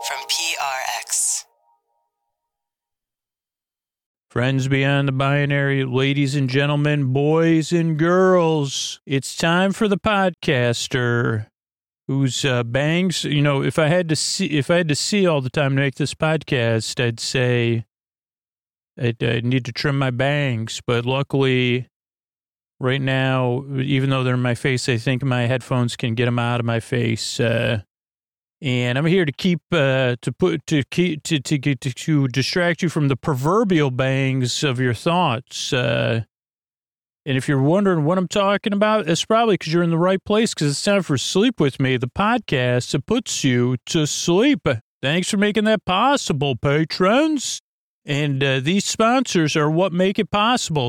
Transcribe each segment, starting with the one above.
from PRX. Friends beyond the binary, ladies and gentlemen, boys and girls, it's time for the podcaster whose bangs, you know, if I had to see all the time to make this podcast, I'd say I'd need to trim my bangs. But luckily, right now, even though they're in my face, I think my headphones can get them out of my face. And I'm here to to distract you from the proverbial bangs of your thoughts. And if you're wondering what I'm talking about, it's probably because you're in the right place, because it's time for Sleep With Me, the podcast that puts you to sleep. Thanks for making that possible, patrons. And these sponsors are what make it possible.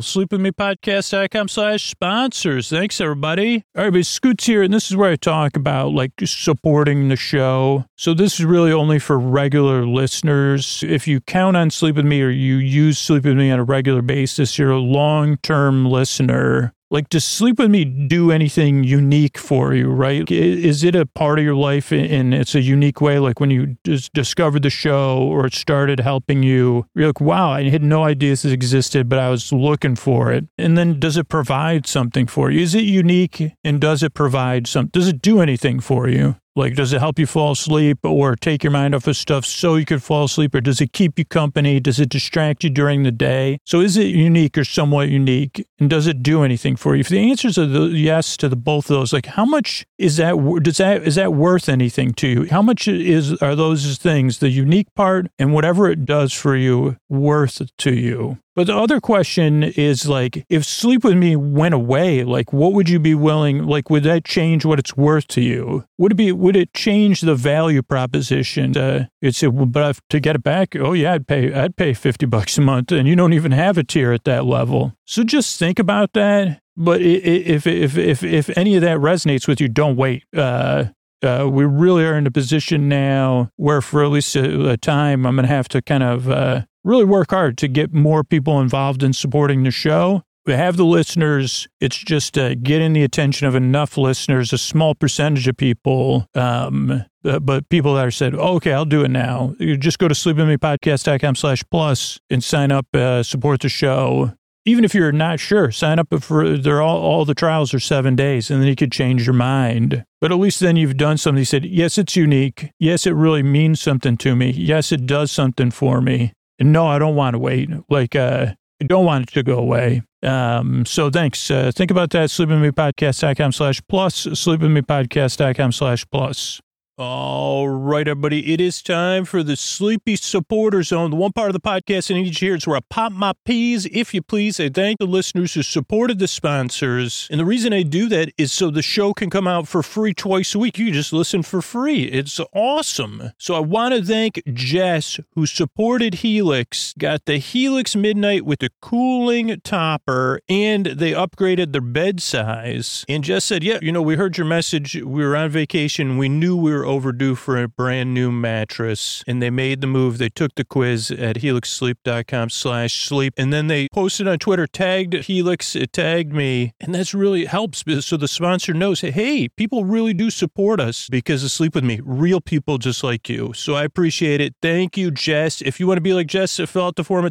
SleepWithMePodcast.com/sponsors. Thanks, everybody. All right, but Scoots here, and this is where I talk about, like, supporting the show. So this is really only for regular listeners. If you count on Sleep With Me or you use Sleep With Me on a regular basis, you're a long-term listener. Like, does Sleep With Me do anything unique for you, right? Is it a part of your life and it's a unique way? Like when you just discovered the show or it started helping you, you're like, wow, I had no idea this existed, but I was looking for it. And then does it provide something for you? Is it unique and does it provide something? Does it do anything for you? Like, does it help you fall asleep or take your mind off of stuff so you could fall asleep? Or does it keep you company? Does it distract you during the day? So is it unique or somewhat unique? And does it do anything for you? If the answers are yes to both of those, like how much is that, is that worth anything to you? How much are those things, the unique part and whatever it does for you, worth to you? But the other question is, like, if Sleep With Me went away, like, what would you be willing, like, would that change what it's worth to you? Would it change the value proposition? It's, but to get it back, oh yeah, I'd pay $50 a month, and you don't even have a tier at that level. So just think about that. But if any of that resonates with you, don't wait. We really are in a position now where for at least a time, I'm going to have to kind of really work hard to get more people involved in supporting the show. We have the listeners. It's just getting the attention of enough listeners, a small percentage of people, but people that are said, oh, okay, I'll do it now. You just go to sleepwithmepodcast.com/plus and sign up, support the show. Even if you're not sure, sign up for, all the trials are 7 days, and then you could change your mind. But at least then you've done something. You said, yes, it's unique. Yes, it really means something to me. Yes, it does something for me. And no, I don't want to wait. Like, I don't want it to go away. So thanks. Think about that. SleepWithMePodcast.com/plus, SleepWithMePodcast.com/plus. All right, everybody. It is time for the Sleepy Supporter Zone, the one part of the podcast I need to hear. It's where I pop my peas, if you please. I thank the listeners who supported the sponsors. And the reason I do that is so the show can come out for free twice a week. You just listen for free. It's awesome. So I want to thank Jess, who supported Helix, got the Helix Midnight with a cooling topper, and they upgraded their bed size. And Jess said, yeah, we heard your message. We were on vacation. We knew we were overdue for a brand new mattress, and they made the move. They took the quiz at helixsleep.com/sleep, and then they posted on Twitter, tagged Helix, it tagged me, and that's really helps. So the sponsor knows, hey, people really do support us because of Sleep With Me, real people just like you. So I appreciate it. Thank you, Jess. If you want to be like Jess, fill out the form at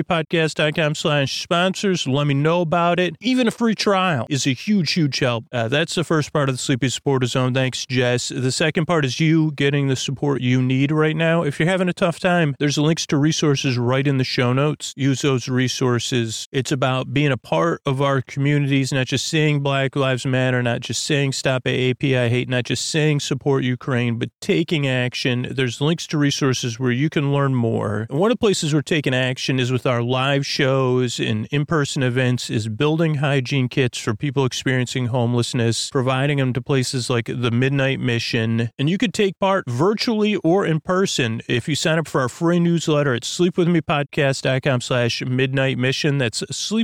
sleepwithmepodcast.com/sponsors. Let me know about it. Even a free trial is a huge, huge help. That's the first part of the Sleepy Supporter Zone. Thanks, Jess. The second part is you getting the support you need right now. If you're having a tough time, there's links to resources right in the show notes. Use those resources. It's about being a part of our communities, not just saying Black Lives Matter, not just saying stop AAPI hate, not just saying support Ukraine, but taking action. There's links to resources where you can learn more. And one of the places we're taking action is with our live shows and in-person events, is building hygiene kits for people experiencing homelessness, providing them to places like the Midnight Mission. And you could take part virtually or in person if you sign up for our free newsletter at sleepwithmepodcast.com/midnight mission. That's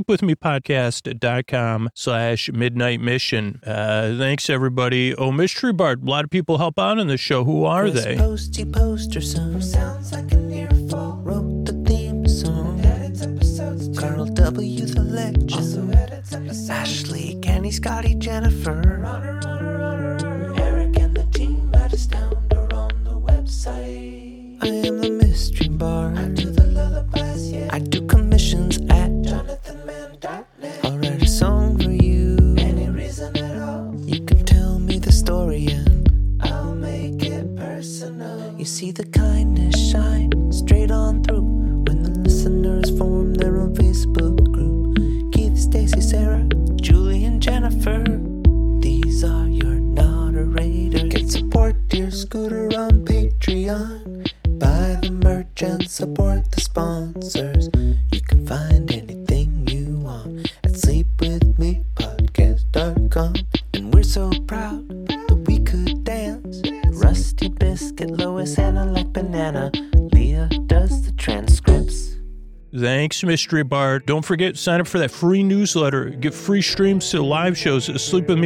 sleepwithmepodcast.com/midnight mission. Thanks, everybody. Oh, Mystery Bart, a lot of people help out on the show. Who are they? Posty poster son sounds like an earful. Wrote the theme song. Carl W. the legend. Also edits episodes. Ashley, Kenny, Scotty, Jennifer. Runner. Eric and the team at Astound are on the website. You see the kindness shine straight on through when the listeners form their own Facebook group. Keith, Stacy, Sarah, Julie, and Jennifer. These are your moderators. Get support your scooter on Patreon. Buy the merch and support the sponsors. You can find anything you want at sleepwithmepodcast.com. And we're so proud that we could dance. Rusty Biscuit, Lois, Hannah like banana. Leah does the transcripts. Thanks, Mystery Bart. Don't forget, sign up for that free newsletter. Get free streams to live shows at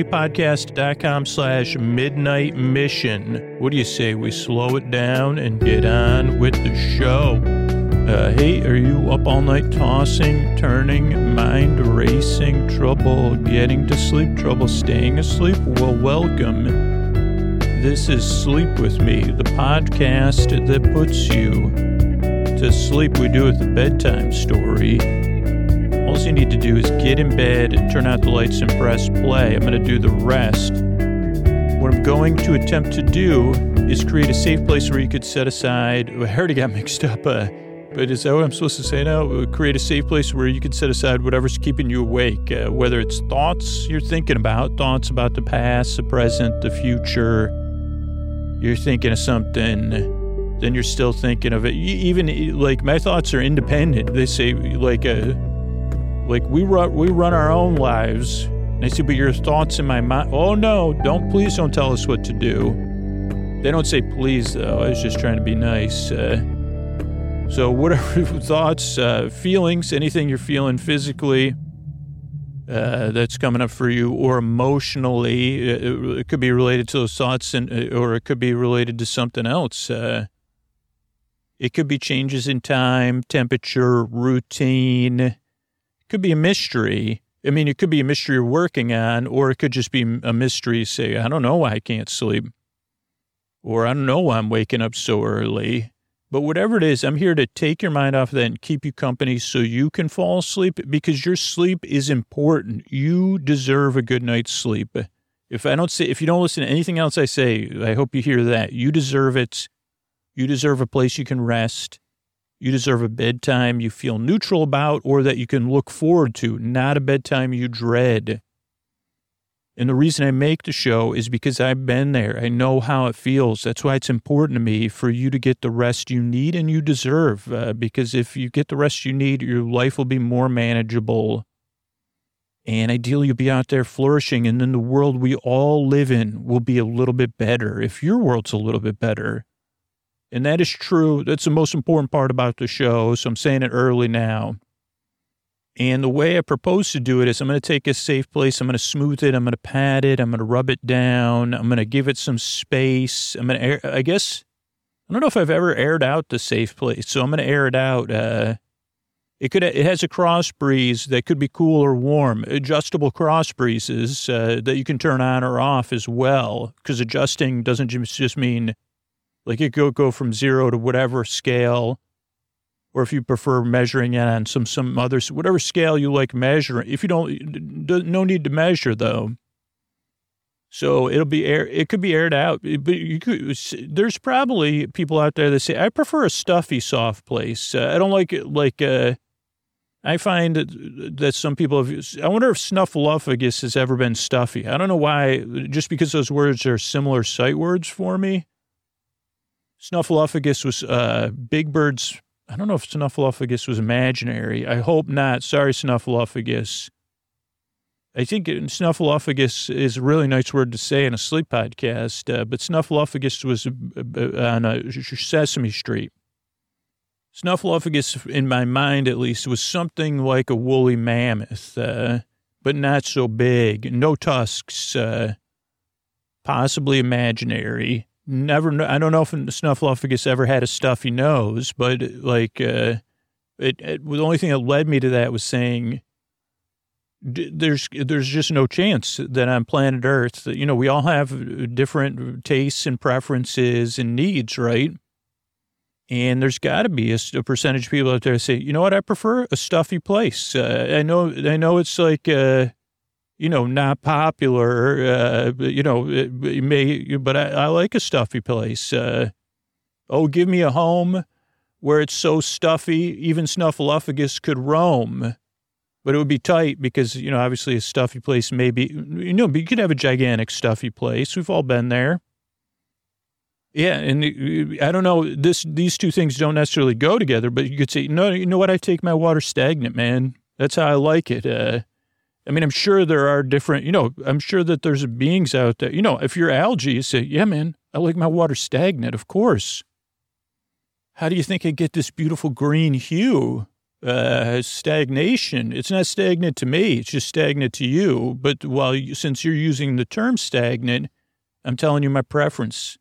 sleepwithmepodcast.com/midnight mission. What do you say we slow it down and get on with the show? Hey, are you up all night tossing, turning, mind racing, trouble getting to sleep, trouble staying asleep? Well, welcome. This is Sleep With Me, the podcast that puts you to sleep. We do it the bedtime story. All you need to do is get in bed, turn out the lights, and press play. I'm going to do the rest. What I'm going to attempt to do is create a safe place where you could set aside. I already got mixed up, but is that what I'm supposed to say now? Create a safe place where you can set aside whatever's keeping you awake, whether it's thoughts you're thinking about, thoughts about the past, the present, the future. You're thinking of something, then you're still thinking of it. Even, like, my thoughts are independent. They say, like we run our own lives. And I say, but your thoughts in my mind, oh no, please don't tell us what to do. They don't say please, though. I was just trying to be nice. So whatever thoughts, feelings, anything you're feeling physically, that's coming up for you, or emotionally, it could be related to those thoughts, or it could be related to something else. It could be changes in time, temperature, routine. It could be a mystery. I mean, it could be a mystery you're working on, or it could just be a mystery. Say, I don't know why I can't sleep, or I don't know why I'm waking up so early. But whatever it is, I'm here to take your mind off of that and keep you company so you can fall asleep, because your sleep is important. You deserve a good night's sleep. If you don't listen to anything else I say, I hope you hear that. You deserve it. You deserve a place you can rest. You deserve a bedtime you feel neutral about, or that you can look forward to, not a bedtime you dread. And the reason I make the show is because I've been there. I know how it feels. That's why it's important to me for you to get the rest you need and you deserve. Because if you get the rest you need, your life will be more manageable. And ideally, you'll be out there flourishing. And then the world we all live in will be a little bit better if your world's a little bit better. And that is true. That's the most important part about the show. So I'm saying it early now. And the way I propose to do it is I'm going to take a safe place. I'm going to smooth it. I'm going to pat it. I'm going to rub it down. I'm going to give it some space. I'm going to I don't know if I've ever aired out the safe place. So I'm going to air it out. It has a cross breeze that could be cool or warm. Adjustable cross breezes that you can turn on or off as well. Because adjusting doesn't just mean like it go from 0 to whatever scale. Or if you prefer measuring it on some other, whatever scale you like measuring. If you no need to measure though. So it could be aired out, but there's probably people out there that say, I prefer a stuffy, soft place. I don't like it. I find that some people I wonder if snuffleupagus has ever been stuffy. I don't know why, just because those words are similar sight words for me. Snuffleupagus was Big Bird's. I don't know if snuffleupagus was imaginary. I hope not. Sorry, snuffleupagus. I think snuffleupagus is a really nice word to say in a sleep podcast, but snuffleupagus was on Sesame Street. Snuffleupagus, in my mind at least, was something like a woolly mammoth, but not so big. No tusks, possibly imaginary. I don't know if snuffleupagus ever had a stuffy nose, but the only thing that led me to that was saying there's just no chance that on planet Earth, we all have different tastes and preferences and needs, right? And there's got to be a percentage of people out there that say, you know what, I prefer a stuffy place. I know it's like, not popular, but I like a stuffy place. Oh, give me a home where it's so stuffy, even Snuffleupagus could roam. But it would be tight because, obviously a stuffy place maybe, but you could have a gigantic stuffy place. We've all been there. Yeah, and I don't know, these two things don't necessarily go together, but you could say, no, you know what, I take my water stagnant, man. That's how I like it. I'm sure there are different, I'm sure that there's beings out there. If you're algae, you say, yeah, man, I like my water stagnant, of course. How do you think I get this beautiful green hue? Stagnation. It's not stagnant to me. It's just stagnant to you. But since you're using the term stagnant, I'm telling you my preference.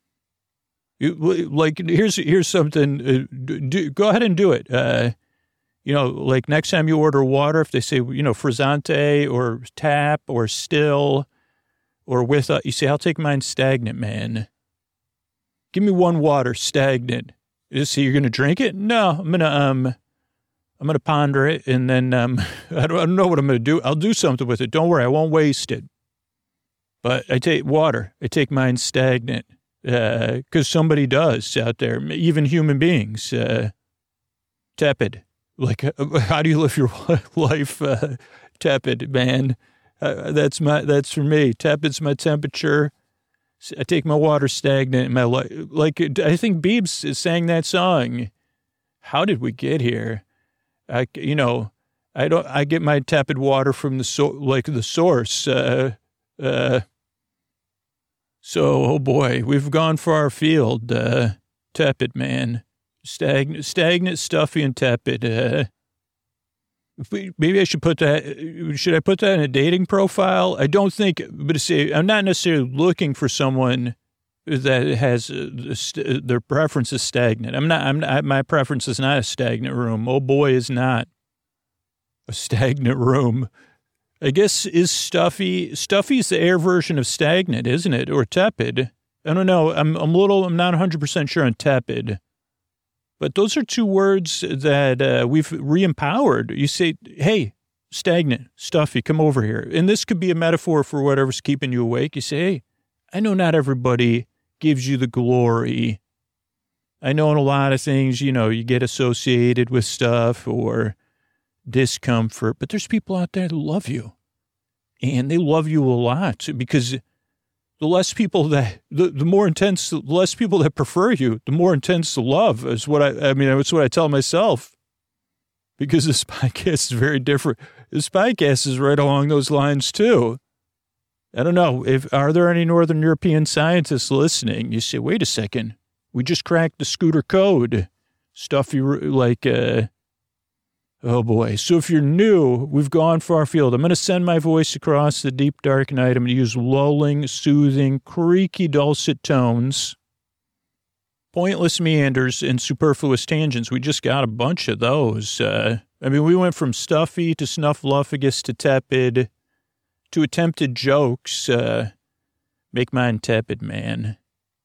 Here's something. Go ahead and do it. Like next time you order water, if they say, frizzante or tap or still or with, you say, I'll take mine stagnant, man. Give me one water, stagnant. So you're going to drink it? No, I'm going to ponder it. And then, I don't know what I'm going to do. I'll do something with it. Don't worry. I won't waste it. But I take water. I take mine stagnant. Because somebody does out there, even human beings, tepid. Like, how do you live your life tepid, man? That's for me. Tepid's my temperature. I take my water stagnant in my life. Like, I think Biebs sang that song. How did we get here? I get my tepid water from the source. So, oh boy, we've gone far afield. Tepid, man. Stagnant, stuffy, and tepid. Maybe I should put that. Should I put that in a dating profile? I don't think, but I'm not necessarily looking for someone that has their preference is stagnant. My preference is not a stagnant room. Oh boy, is not a stagnant room. I guess is stuffy's the air version of stagnant, isn't it? Or tepid. I don't know. I'm not 100% sure on tepid. But those are two words that we've re-empowered. You say, hey, stagnant, stuffy, come over here. And this could be a metaphor for whatever's keeping you awake. You say, hey, I know not everybody gives you the glory. I know in a lot of things, you get associated with stuff or discomfort, but there's people out there that love you. And they love you a lot because the less people that, the more intense, the less people that prefer you, the more intense the love is what it's what I tell myself. Because this podcast is very different. This podcast is right along those lines too. I don't know, are there any Northern European scientists listening? You say, wait a second, we just cracked the Scooter code. Stuffy, oh boy. So if you're new, we've gone far afield. I'm going to send my voice across the deep, dark night. I'm going to use lulling, soothing, creaky, dulcet tones, pointless meanders, and superfluous tangents. We just got a bunch of those. We went from stuffy to Snuffleupagus to tepid to attempted jokes. Make mine tepid, man.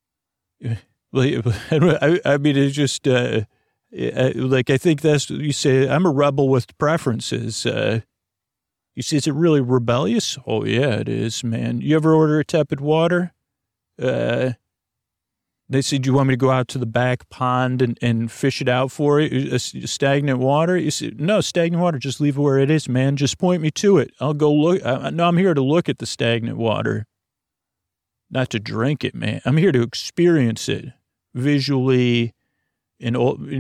It's just... I think that's, you say, I'm a rebel with preferences. You say, is it really rebellious? Oh, yeah, it is, man. You ever order a tepid water? They said, do you want me to go out to the back pond and fish it out for you? Stagnant water? You say, no, stagnant water, just leave it where it is, man. Just point me to it. I'll go look. No, I'm here to look at the stagnant water, not to drink it, man. I'm here to experience it visually, in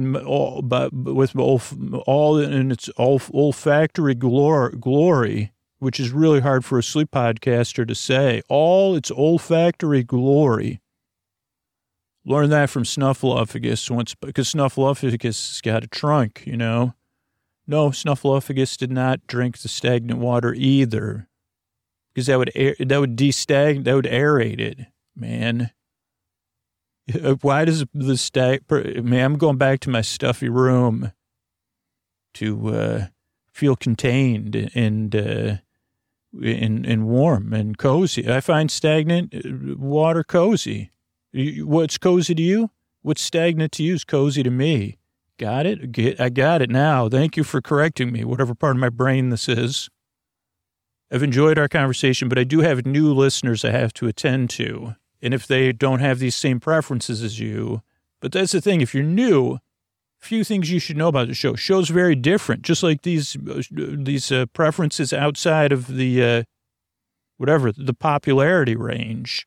its olfactory glory, which is really hard for a sleep podcaster to say. All its olfactory glory. Learned that from Snuffleupagus once, because Snuffleupagus has got a trunk, No, Snuffleupagus did not drink the stagnant water either, because that would aerate it, man. Why does I'm going back to my stuffy room to feel contained and warm and cozy. I find stagnant water cozy. What's cozy to you? What's stagnant to you is cozy to me. Got it? I got it now. Thank you for correcting me, whatever part of my brain this is. I've enjoyed our conversation, but I do have new listeners I have to attend to. And if they don't have these same preferences as you, But that's the thing. If you're new, few things you should know about the show. Show's very different, just like these preferences outside of the the popularity range.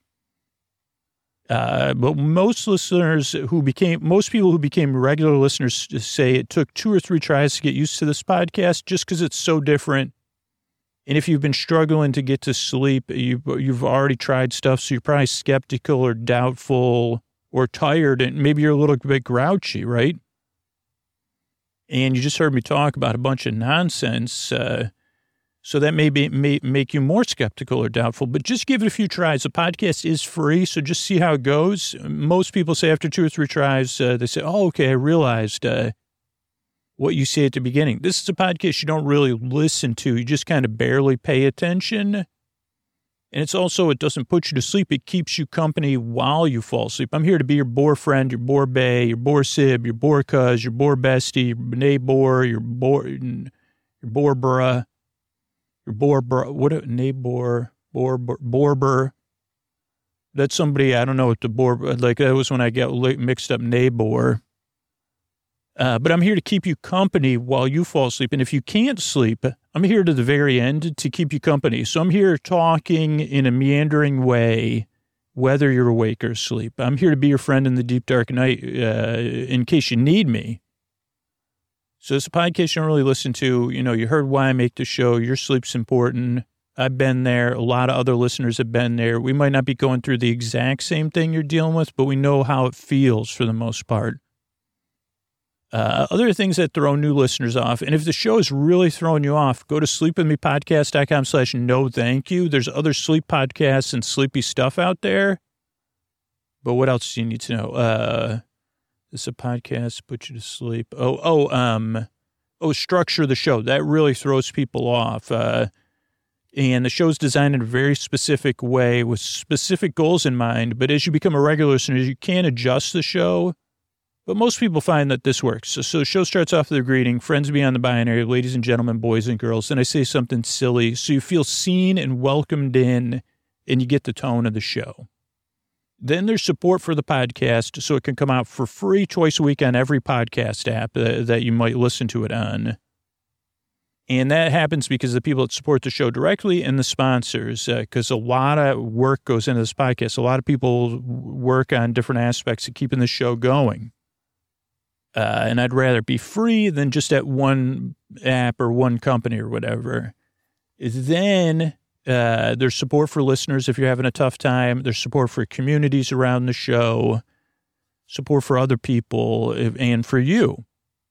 But most people who became regular listeners say it took 2 or 3 tries to get used to this podcast, just because it's so different. And if you've been struggling to get to sleep, you've already tried stuff, so you're probably skeptical or doubtful or tired, and maybe you're a little bit grouchy, right? And you just heard me talk about a bunch of nonsense, so that may make you more skeptical or doubtful. But just give it a few tries. The podcast is free, so just see how it goes. Most people say after 2 or 3 tries, they say, oh, okay, I realized what you say at the beginning. This is a podcast you don't really listen to. You just kind of barely pay attention. And it's also, it doesn't put you to sleep. It keeps you company while you fall asleep. I'm here to be your boar friend, your boar bae, your boar sib, your boar cuz, your boar bestie, your neighbor, your boar bruh, your boar bruh, what, neighbor, boar. That's somebody, I don't know what the boar, like that was when I got mixed up neighbor. But I'm here to keep you company while you fall asleep. And if you can't sleep, I'm here to the very end to keep you company. So I'm here talking in a meandering way, whether you're awake or asleep. I'm here to be your friend in the deep, dark night in case you need me. So it's a podcast you don't really listen to. You know, you heard why I make the show. Your sleep's important. I've been there. A lot of other listeners have been there. We might not be going through the exact same thing you're dealing with, but we know how it feels for the most part. Other things that throw new listeners off, and if the show is really throwing you off, go to sleepwithmepodcast.com/no thank you. There's other sleep podcasts and sleepy stuff out there. But what else do you need to know? This is a podcast, put you to sleep. Structure the show. That really throws people off. And the show's designed in a very specific way with specific goals in mind. But as you become a regular listener, you can adjust the show. But most people find that this works. So the show starts off with a greeting, friends beyond the binary, ladies and gentlemen, boys and girls. Then I say something silly so you feel seen and welcomed in, and you get the tone of the show. Then there's support for the podcast, so it can come out for free twice a week on every podcast app that you might listen to it on. And that happens because the people that support the show directly and the sponsors, because a lot of work goes into this podcast. A lot of people work on different aspects of keeping the show going. And I'd rather be free than just at one app or one company or whatever. Then there's support for listeners if you're having a tough time. There's support for communities around the show, support for other people, and for you.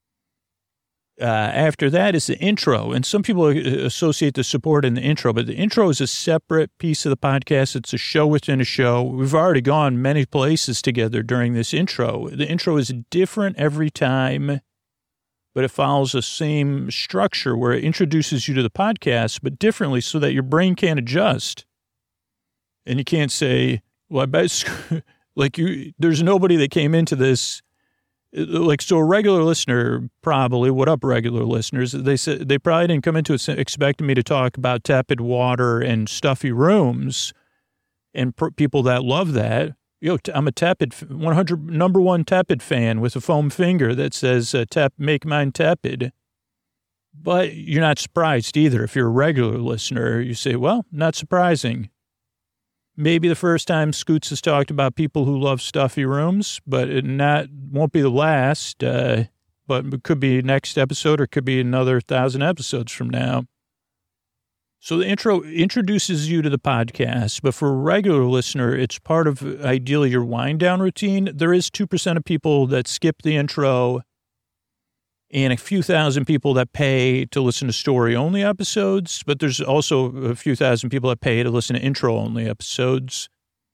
After that is the intro. And some people associate the support in the intro, but the intro is a separate piece of the podcast. It's a show within a show. We've already gone many places together during this intro. The intro is different every time, but it follows the same structure where it introduces you to the podcast, but differently so that your brain can't adjust. And you can't say, well, I bet, there's nobody that came into this. So a regular listener, probably, what up, regular listeners? They said they probably didn't come into it expecting me to talk about tepid water and stuffy rooms and people that love that. I'm a tepid, 100 number one tepid fan with a foam finger that says, make mine tepid. But you're not surprised either. If you're a regular listener, you say, well, not surprising. Maybe the first time Scoots has talked about people who love stuffy rooms, but it won't be the last, but it could be next episode or it could be another 1,000 episodes from now. So the intro introduces you to the podcast, but for a regular listener, it's part of ideally your wind down routine. There is 2% of people that skip the intro and a few thousand people that pay to listen to story-only episodes, but there's also a few thousand people that pay to listen to intro-only episodes.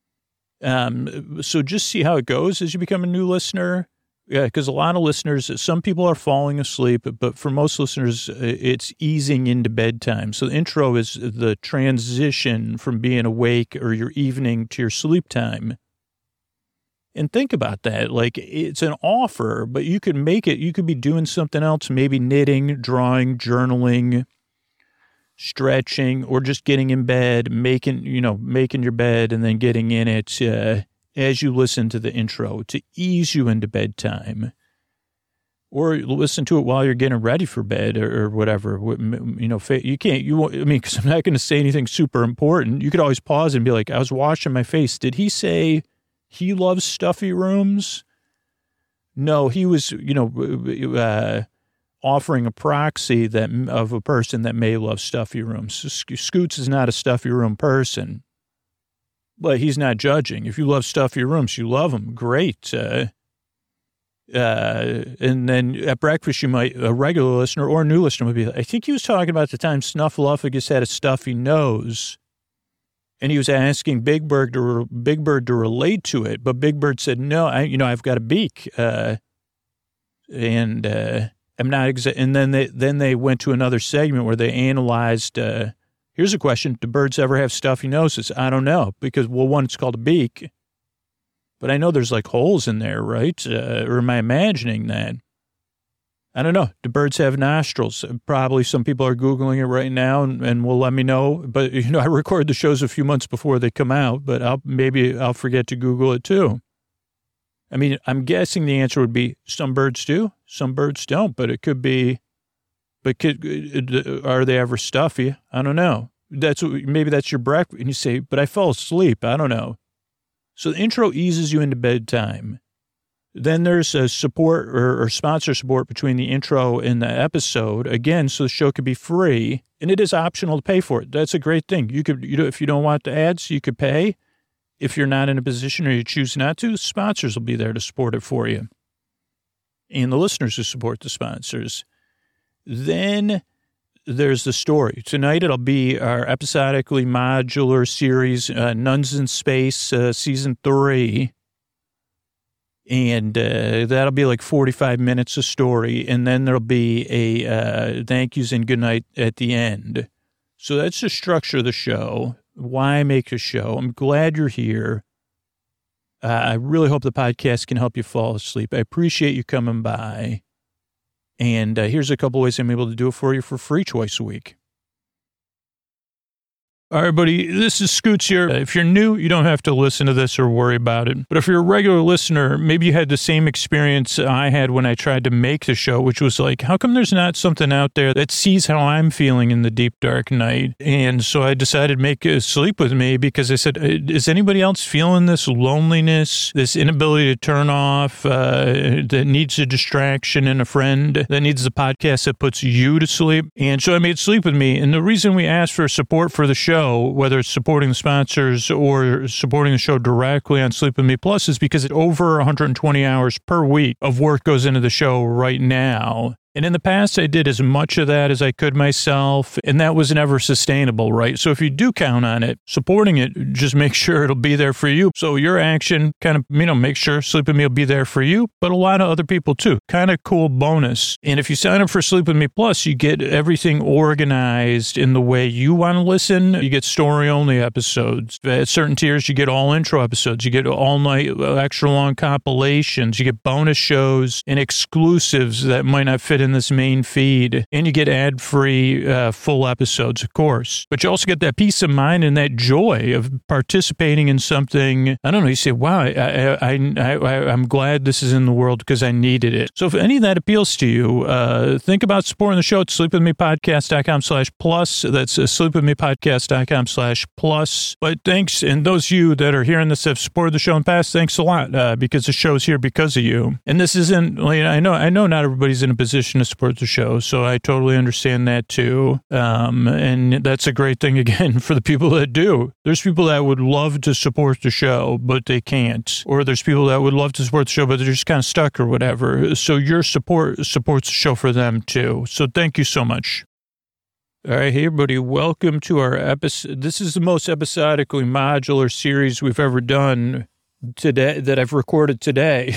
So just see how it goes as you become a new listener, because a lot of listeners, some people are falling asleep, but for most listeners, it's easing into bedtime. So the intro is the transition from being awake or your evening to your sleep time. And think about that. Like, it's an offer, but you could make it, you could be doing something else, maybe knitting, drawing, journaling, stretching, or just getting in bed, making your bed and then getting in it. as you listen to the intro to ease you into bedtime. Or listen to it while you're getting ready for bed or whatever. You know, you can't, because I'm not going to say anything super important. You could always pause and be like, I was washing my face. Did he say he loves stuffy rooms? No, he was, offering a proxy of a person that may love stuffy rooms. Scoots is not a stuffy room person, but he's not judging. If you love stuffy rooms, you love them. Great. And then at breakfast, a regular listener or a new listener would be like, I think he was talking about the time Snuffleupagus had a stuffy nose. And he was asking Big Bird to relate to it. But Big Bird said, no, I've got a beak. I'm not and then they went to another segment where they analyzed, here's a question. Do birds ever have stuffy noses? I don't know. Because, one, it's called a beak. But I know there's like holes in there, right? Or am I imagining that? I don't know. Do birds have nostrils? Probably some people are Googling it right now and will let me know. But, I record the shows a few months before they come out, but I'll forget to Google it too. I mean, I'm guessing the answer would be some birds do, some birds don't, but it could be, are they ever stuffy? I don't know. Maybe that's your breakfast. And you say, but I fell asleep. I don't know. So the intro eases you into bedtime. Then there's a support or sponsor support between the intro and the episode. Again, so the show could be free, and it is optional to pay for it. That's a great thing. You could, if you don't want the ads, you could pay. If you're not in a position or you choose not to, the sponsors will be there to support it for you. And the listeners who support the sponsors. Then there's the story. Tonight it'll be our episodically modular series, Nuns in Space, Season 3. And that'll be like 45 minutes of story. And then there'll be a thank yous and good night at the end. So that's the structure of the show. Why make a show? I'm glad you're here. I really hope the podcast can help you fall asleep. I appreciate you coming by. And here's a couple ways I'm able to do it for you for free twice a week. All right, buddy, this is Scoots here. If you're new, you don't have to listen to this or worry about it. But if you're a regular listener, maybe you had the same experience I had when I tried to make the show, which was like, how come there's not something out there that sees how I'm feeling in the deep, dark night? And so I decided to make Sleep With Me because I said, is anybody else feeling this loneliness, this inability to turn off, that needs a distraction and a friend, that needs a podcast that puts you to sleep? And so I made Sleep With Me. And the reason we asked for support for the show, whether it's supporting the sponsors or supporting the show directly on Sleep With Me Plus, is because over 120 hours per week of work goes into the show right now. And in the past, I did as much of that as I could myself, and that was never sustainable, right? So if you do count on it, supporting it, just make sure it'll be there for you. So your action kind of, make sure Sleep With Me will be there for you, but a lot of other people too. Kind of cool bonus. And if you sign up for Sleep With Me Plus, you get everything organized in the way you want to listen. You get story-only episodes. At certain tiers, you get all intro episodes. You get all-night, extra-long compilations. You get bonus shows and exclusives that might not fit in this main feed, and you get ad-free full episodes, of course. But you also get that peace of mind and that joy of participating in something. I don't know. You say, "Wow, I'm glad this is in the world because I needed it." So if any of that appeals to you, think about supporting the show at sleepwithmepodcast.com/plus. That's sleepwithmepodcast.com/plus. But thanks, and those of you that are hearing this have supported the show in the past, thanks a lot because the show's here because of you. And this isn't. I know not everybody's in a position to support the show, so I totally understand that too. And that's a great thing, again, for the people that do. There's people that would love to support the show, but they can't. Or there's people that would love to support the show, but they're just kind of stuck or whatever. So your support supports the show for them too. So thank you so much. All right, hey everybody, welcome to our episode. This is the most episodically modular series we've ever done today, that I've recorded today.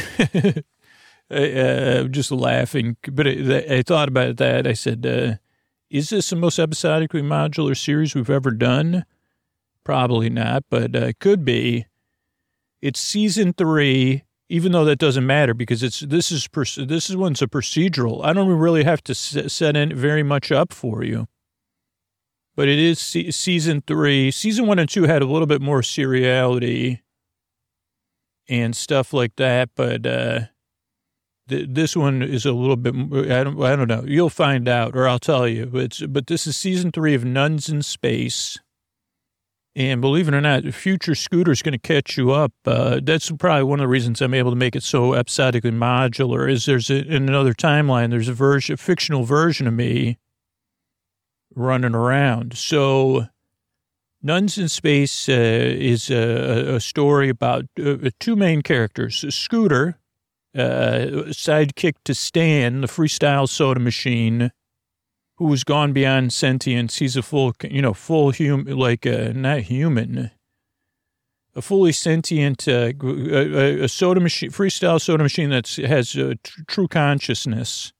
I'm just laughing, but I thought about that. I said, is this the most episodically modular series we've ever done? Probably not, but it could be. It's season 3, even though that doesn't matter because this one's a procedural. I don't really have to set in very much up for you. But it is season 3. Season 1 and 2 had a little bit more seriality. and stuff like that. But this one is a little bit, I don't know. You'll find out, or I'll tell you. But this is season 3 of Nuns in Space. And believe it or not, future Scooter's going to catch you up. That's probably one of the reasons I'm able to make it so episodically modular is in another timeline, there's a fictional version of me running around. So Nuns in Space is a story about 2 main characters. Scooter, sidekick to Stan, the freestyle soda machine, who has gone beyond sentience. He's a full human, not human, a fully sentient, a soda machine, freestyle soda machine that has true consciousness.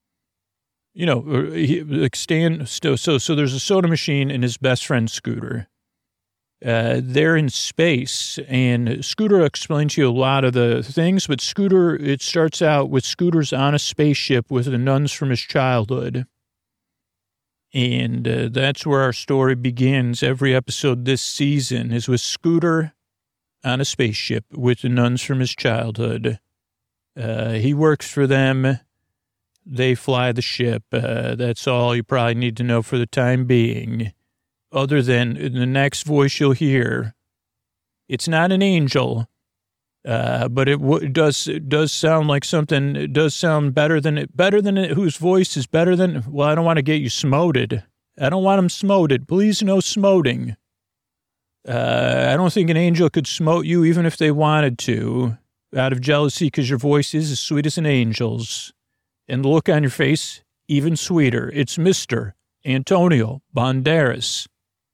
Like Stan, so there's a soda machine and his best friend Scooter. They're in space, and Scooter explains to you a lot of the things, but it starts out with Scooter's on a spaceship with the nuns from his childhood. And that's where our story begins. Every episode this season is with Scooter on a spaceship with the nuns from his childhood. He works for them. They fly the ship. That's all you probably need to know for the time being. Other than the next voice you'll hear, it's not an angel, but it does sound like something. It does sound better than it. Whose voice is better than? Well, I don't want to get you smoted. I don't want him smoted. Please, no smoting. I don't think an angel could smote you, even if they wanted to, out of jealousy, because your voice is as sweet as an angel's, and the look on your face even sweeter. It's Mr. Antonio Banderas.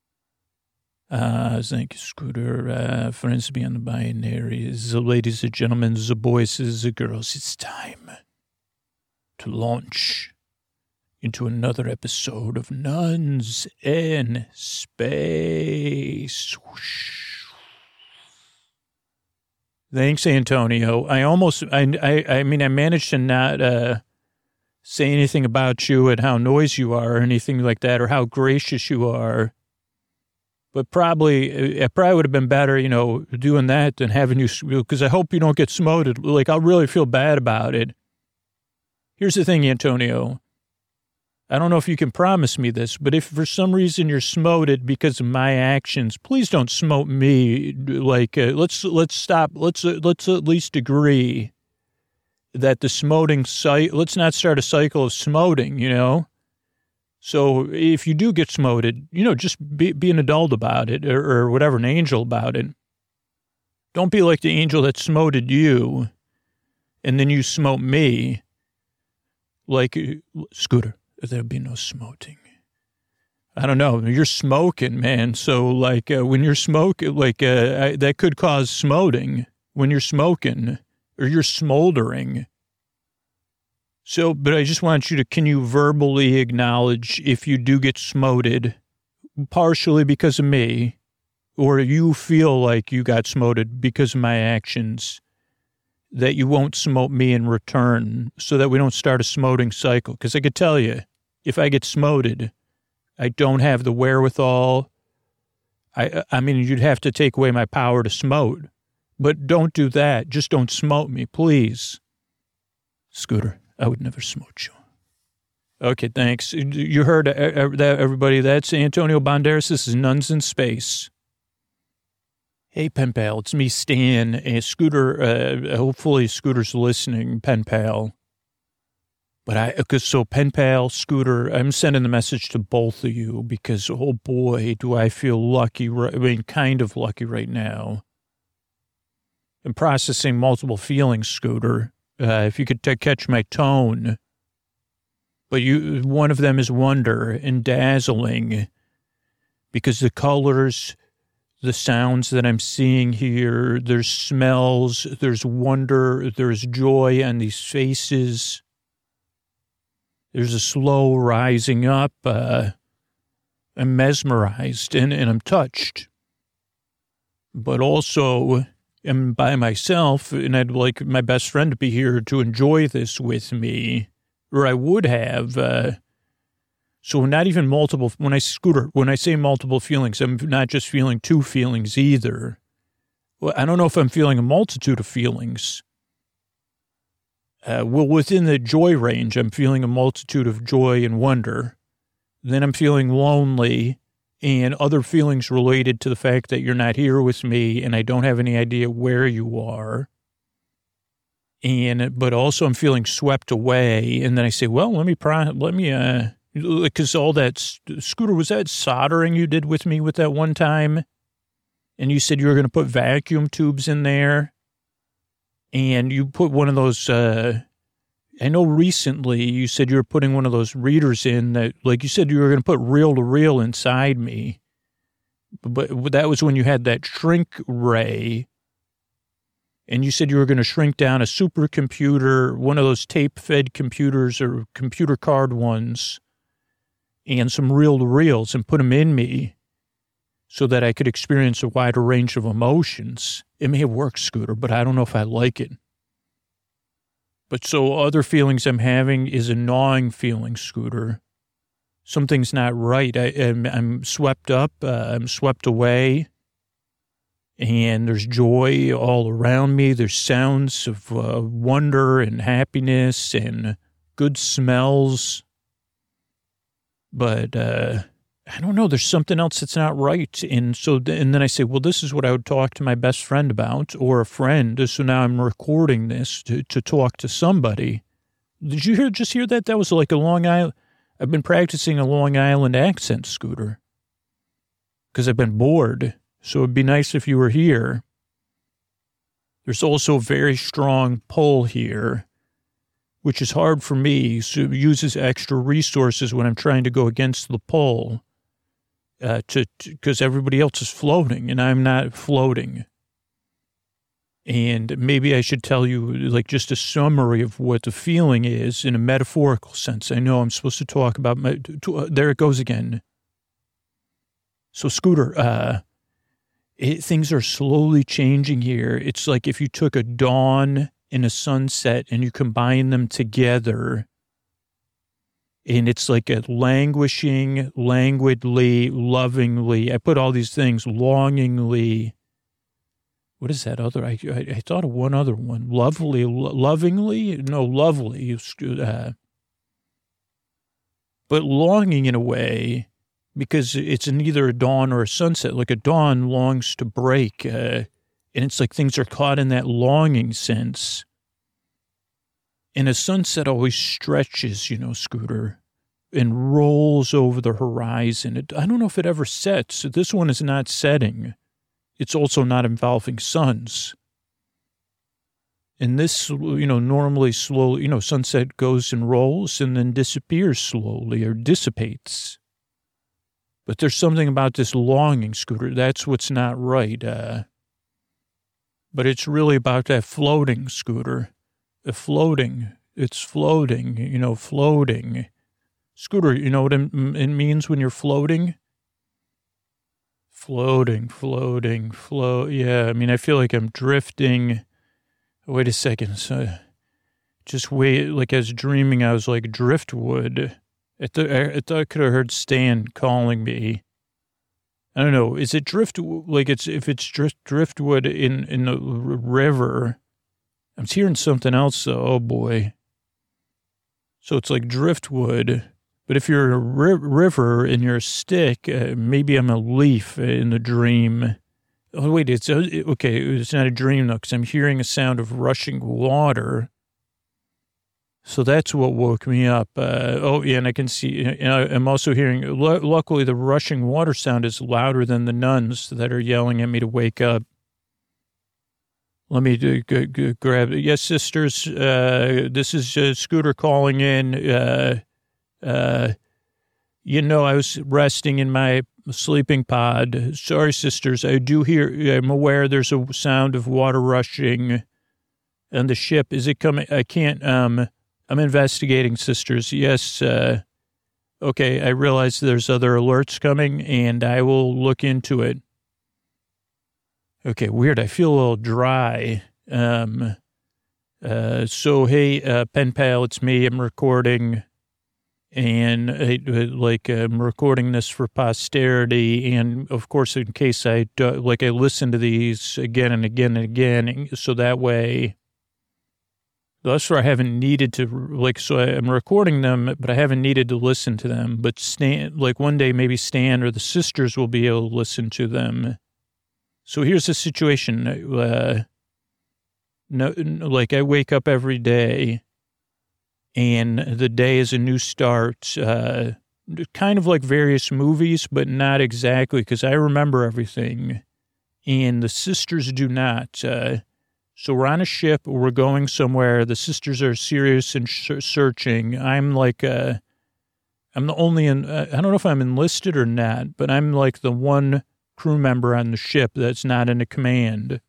Thank you, Scooter. Friends beyond the binaries, ladies and gentlemen, the boys, the girls, it's time to launch into another episode of Nuns in Space. Thanks, Antonio. I managed to not say anything about you and how noisy you are or anything like that, or how gracious you are. But it probably would have been better, doing that than having you, because I hope you don't get smoted. Like, I'll really feel bad about it. Here's the thing, Antonio. I don't know if you can promise me this, but if for some reason you're smoted because of my actions, please don't smote me. Like, let's stop. Let's at least agree that the smoting let's not start a cycle of smoting, So if you do get smoted, just be an adult about it or whatever, an angel about it. Don't be like the angel that smoted you and then you smote me. Like, Scooter, there'll be no smoting. I don't know. You're smoking, man. So, when you're smoking, that could cause smoting when you're smoking or you're smoldering. So, but I just want you can you verbally acknowledge if you do get smoted, partially because of me, or you feel like you got smoted because of my actions, that you won't smote me in return so that we don't start a smoting cycle? Because I could tell you, if I get smoted, I don't have the wherewithal. I mean, you'd have to take away my power to smote. But don't do that. Just don't smote me, please. Scooter, I would never smote you. Okay, thanks. You heard that, everybody. That's Antonio Banderas. This is Nuns in Space. Hey, pen pal, it's me, Stan. Scooter, hopefully Scooter's listening, pen pal. So pen pal, Scooter, I'm sending the message to both of you because, oh boy, do I feel lucky. Kind of lucky right now. I'm processing multiple feelings, Scooter. If you could catch my tone. But one of them is wonder and dazzling because the colors, the sounds that I'm seeing here, there's smells, there's wonder, there's joy on these faces. There's a slow rising up. I'm mesmerized and I'm touched. But also, I'm by myself, and I'd like my best friend to be here to enjoy this with me, or I would have. So not even multiple, when I say multiple feelings, I'm not just feeling two feelings either. Well, I don't know if I'm feeling a multitude of feelings. Well, within the joy range, I'm feeling a multitude of joy and wonder. Then I'm feeling lonely and other feelings related to the fact that you're not here with me and I don't have any idea where you are. But also I'm feeling swept away. And then I say, well, because all that, Scooter, was that soldering you did with me with that one time? And you said you were going to put vacuum tubes in there. And you put one of those, I know recently you said you were putting one of those readers in that, like you said, you were going to put reel to reel inside me. But that was when you had that shrink ray. And you said you were going to shrink down a supercomputer, one of those tape-fed computers or computer card ones, and some reel-to-reels and put them in me so that I could experience a wider range of emotions. It may have worked, Scooter, but I don't know if I like it. But so other feelings I'm having is a gnawing feeling, Scooter. Something's not right. I'm swept up. I'm swept away. And there's joy all around me. There's sounds of wonder and happiness and good smells. But I don't know. There's something else that's not right. And then I say, well, this is what I would talk to my best friend about or a friend. So now I'm recording this to talk to somebody. Did you just hear that? That was like a Long Island. I've been practicing a Long Island accent, Scooter, because I've been bored. So it'd be nice if you were here. There's also a very strong pull here, which is hard for me. So it uses extra resources when I'm trying to go against the pull, because everybody else is floating and I'm not floating. And maybe I should tell you like just a summary of what the feeling is in a metaphorical sense. I know I'm supposed to talk about there it goes again. So Scooter, things are slowly changing here. It's like if you took a dawn and a sunset and you combine them together, and it's like a languishing, languidly, lovingly. I put all these things, longingly. What is that other? I thought of one other one. Lovely, lovingly? No, lovely. But longing in a way, because it's neither a dawn or a sunset. Like a dawn longs to break. And it's like things are caught in that longing sense. And a sunset always stretches, Scooter, and rolls over the horizon. I don't know if it ever sets. This one is not setting. It's also not involving suns. And this, normally slowly, sunset goes and rolls and then disappears slowly or dissipates. But there's something about this longing, Scooter. That's what's not right. But it's really about that floating, Scooter. The floating. It's floating, floating. Scooter, you know what it means when you're floating? Floating. Yeah, I mean, I feel like I'm drifting. Wait a second. So just wait, like I was dreaming, I was like driftwood. I thought I could have heard Stan calling me. I don't know. Is it driftwood? Like if it's driftwood in the river. I'm hearing something else though. Oh boy. So it's like driftwood. But if you're a river and you're a stick, maybe I'm a leaf in the dream. Oh wait, it's okay. It's not a dream though, because I'm hearing a sound of rushing water. So that's what woke me up. And I can see, I'm also hearing, luckily the rushing water sound is louder than the nuns that are yelling at me to wake up. Let me grab it. Yes, sisters, this is Scooter calling in. I was resting in my sleeping pod. Sorry, sisters, I'm aware there's a sound of water rushing on the ship. Is it coming? I can't, I'm investigating, sisters. Yes. Okay. I realize there's other alerts coming and I will look into it. Okay. Weird. I feel a little dry. So, hey, pen pal, it's me. I'm recording. And I'm recording this for posterity. And of course, in case I listen to these again and again and again. So that way, thus far I haven't needed to, so I'm recording them, but I haven't needed to listen to them. But one day maybe Stan or the sisters will be able to listen to them. So here's the situation. I wake up every day. And the day is a new start, kind of like various movies, but not exactly, because I remember everything, and the sisters do not. So we're on a ship, we're going somewhere, the sisters are serious and searching. I'm the only, I don't know if I'm enlisted or not, but I'm like the one crew member on the ship that's not in a command.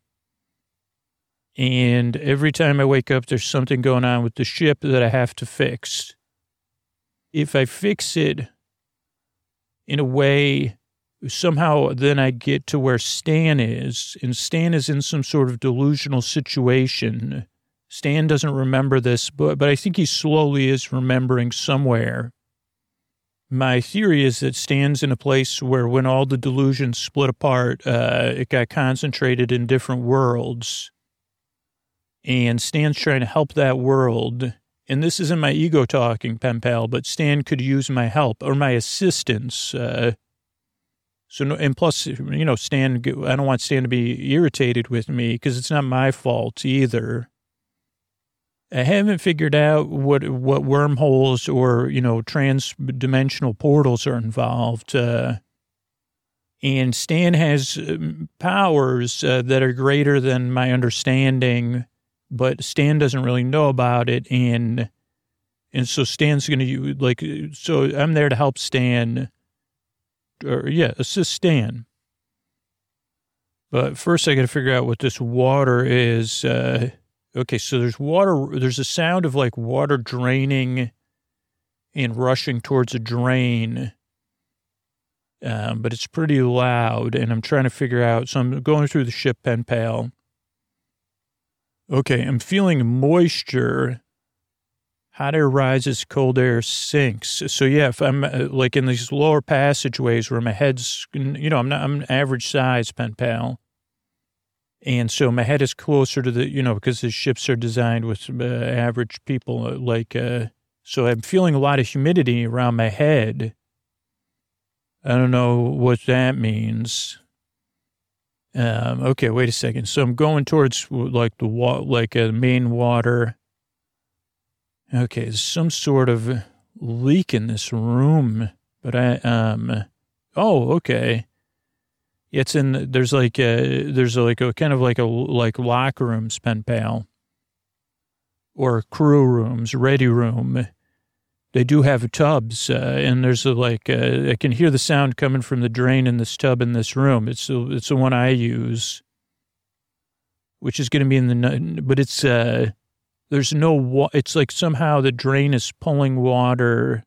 And every time I wake up, there's something going on with the ship that I have to fix. If I fix it in a way, somehow then I get to where Stan is, and Stan is in some sort of delusional situation. Stan doesn't remember this, but I think he slowly is remembering somewhere. My theory is that Stan's in a place where when all the delusions split apart, it got concentrated in different worlds. And Stan's trying to help that world. And this isn't my ego talking, pen pal, but Stan could use my help or my assistance. And plus, Stan, I don't want Stan to be irritated with me because it's not my fault either. I haven't figured out what wormholes or, trans-dimensional portals are involved. And Stan has powers that are greater than my understanding. But Stan doesn't really know about it, and so Stan's going to, so I'm there to help Stan, assist Stan. But first I got to figure out what this water is. Okay, so there's a sound of like water draining and rushing towards a drain, but it's pretty loud, and I'm trying to figure out, so I'm going through the ship, pen pal. Okay, I'm feeling moisture. Hot air rises, cold air sinks. So yeah, if I'm in these lower passageways where my head's, I'm an average size, pen pal. And so my head is closer to because the ships are designed with average people, so I'm feeling a lot of humidity around my head. I don't know what that means. Okay, wait a second. So I'm going towards the main water. Okay, there's some sort of leak in this room, but okay. It's there's a kind of like locker rooms, pen pal, or crew rooms, ready room. They do have tubs, and there's I can hear the sound coming from the drain in this tub in this room. It's the one I use, which is going to be but it's, there's no, it's like somehow the drain is pulling water,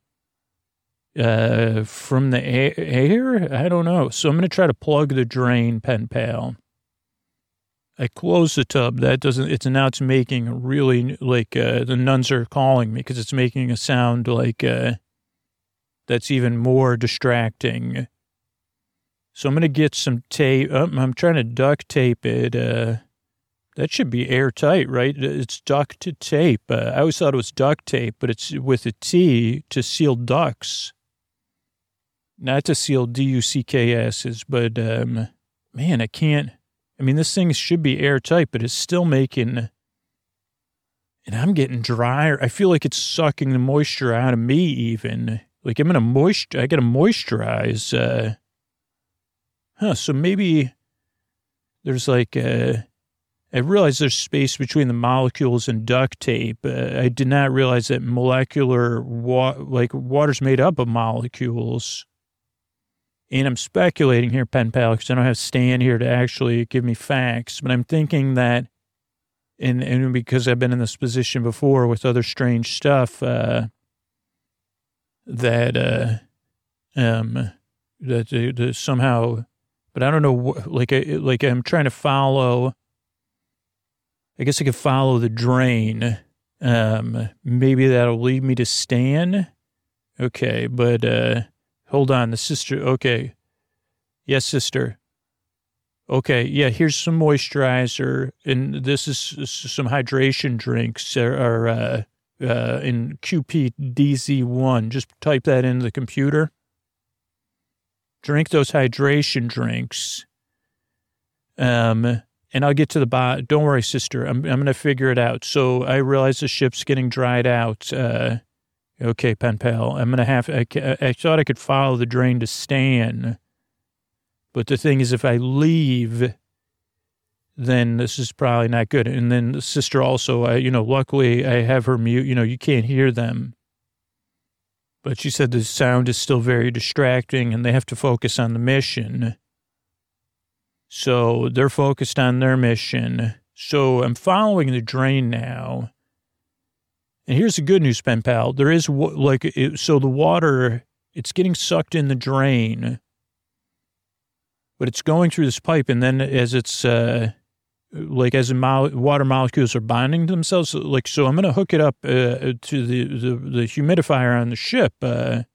from the air. I don't know. So I'm going to try to plug the drain, pen pal. I close the tub. It's making really the nuns are calling me because it's making a sound that's even more distracting. So I'm going to get some tape. I'm trying to duct tape it. That should be airtight, right? It's duct tape. I always thought it was duct tape, but it's with a T to seal ducts. Not to seal DUCKSs, but man, I can't. I mean, this thing should be airtight, but it's still making, and I'm getting drier. I feel like it's sucking the moisture out of me even. Like I got to moisturize. So maybe there's I realize there's space between the molecules and duct tape. I did not realize that water's made up of molecules. And I'm speculating here, pen pal, because I don't have Stan here to actually give me facts. But I'm thinking that, and because I've been in this position before with other strange stuff, that somehow, but I don't know, I'm trying to follow. I guess I could follow the drain. Maybe that'll lead me to Stan. Okay, but hold on. The sister, okay. Yes, sister. Okay, yeah, here's some moisturizer, and this is some hydration drinks are in QPDZ1. Just type that into the computer. Drink those hydration drinks. And I'll get to the bottom. Don't worry, sister. I'm going to figure it out. So I realize the ship's getting dried out. Okay, pen pal. I'm going to have, I thought I could follow the drain to Stan. But the thing is, if I leave, then this is probably not good. And then the sister also, luckily I have her mute. You can't hear them. But she said the sound is still very distracting and they have to focus on the mission. So they're focused on their mission. So I'm following the drain now. And here's the good news, pen pal. There is, so the water, it's getting sucked in the drain. But it's going through this pipe, and then as it's, as the water molecules are bonding to themselves, so I'm going to hook it up to the humidifier on the ship, because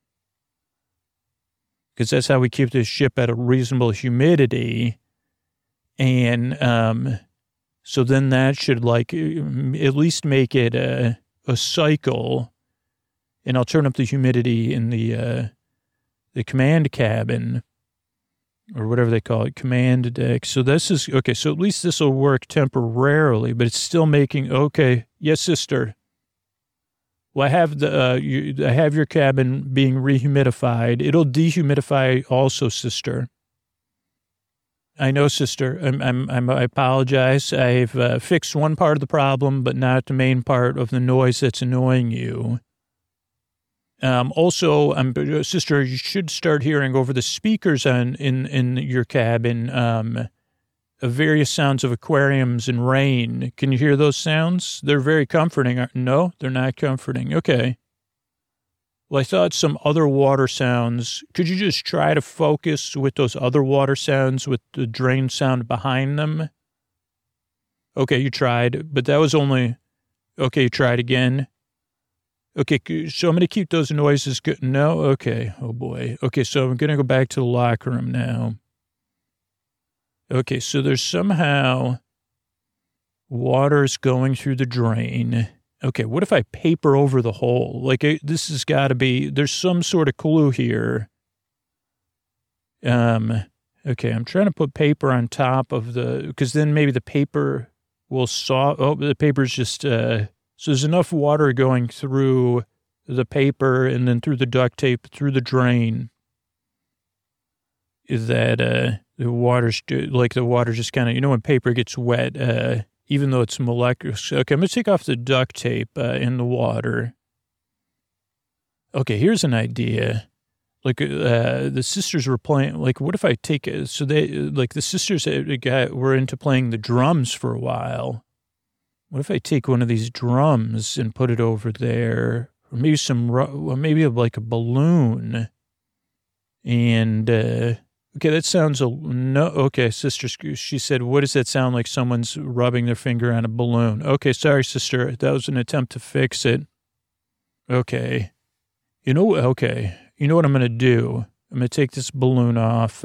that's how we keep this ship at a reasonable humidity. And so then that should, at least make it a cycle, and I'll turn up the humidity in the command cabin, or whatever they call it, command deck. So this is, okay, so at least this will work temporarily, but it's still making, okay, yes, sister. Well, I have I have your cabin being rehumidified. It'll dehumidify also, sister. I know, sister. I apologize. I've fixed one part of the problem, but not the main part of the noise that's annoying you. Also, sister, you should start hearing over the speakers in your cabin various sounds of aquariums and rain. Can you hear those sounds? They're very comforting. No, they're not comforting. Okay. Well, I thought some other water sounds. Could you just try to focus with those other water sounds with the drain sound behind them? Okay, you tried, but that was only, okay, you tried again. Okay, so I'm going to keep those noises good. No? Okay. Oh, boy. Okay, so I'm going to go back to the locker room now. Okay, so there's somehow water's going through the drain. Okay, what if I paper over the hole? This has got to be, there's some sort of clue here. Okay, I'm trying to put paper on top of because then maybe the paper will the paper's just, so there's enough water going through the paper and then through the duct tape, through the drain, that the water's just kind of, when paper gets wet, even though it's molecular. Okay, I'm going to take off the duct tape in the water. Okay, here's an idea. The sisters were playing, what if I take it? So the sisters were into playing the drums for a while. What if I take one of these drums and put it over there? Or maybe like a balloon. And, okay, that sounds, okay, sister, she said, what does that sound like? Someone's rubbing their finger on a balloon. Okay, sorry, sister. That was an attempt to fix it. Okay. Okay. You know what I'm going to do? I'm going to take this balloon off,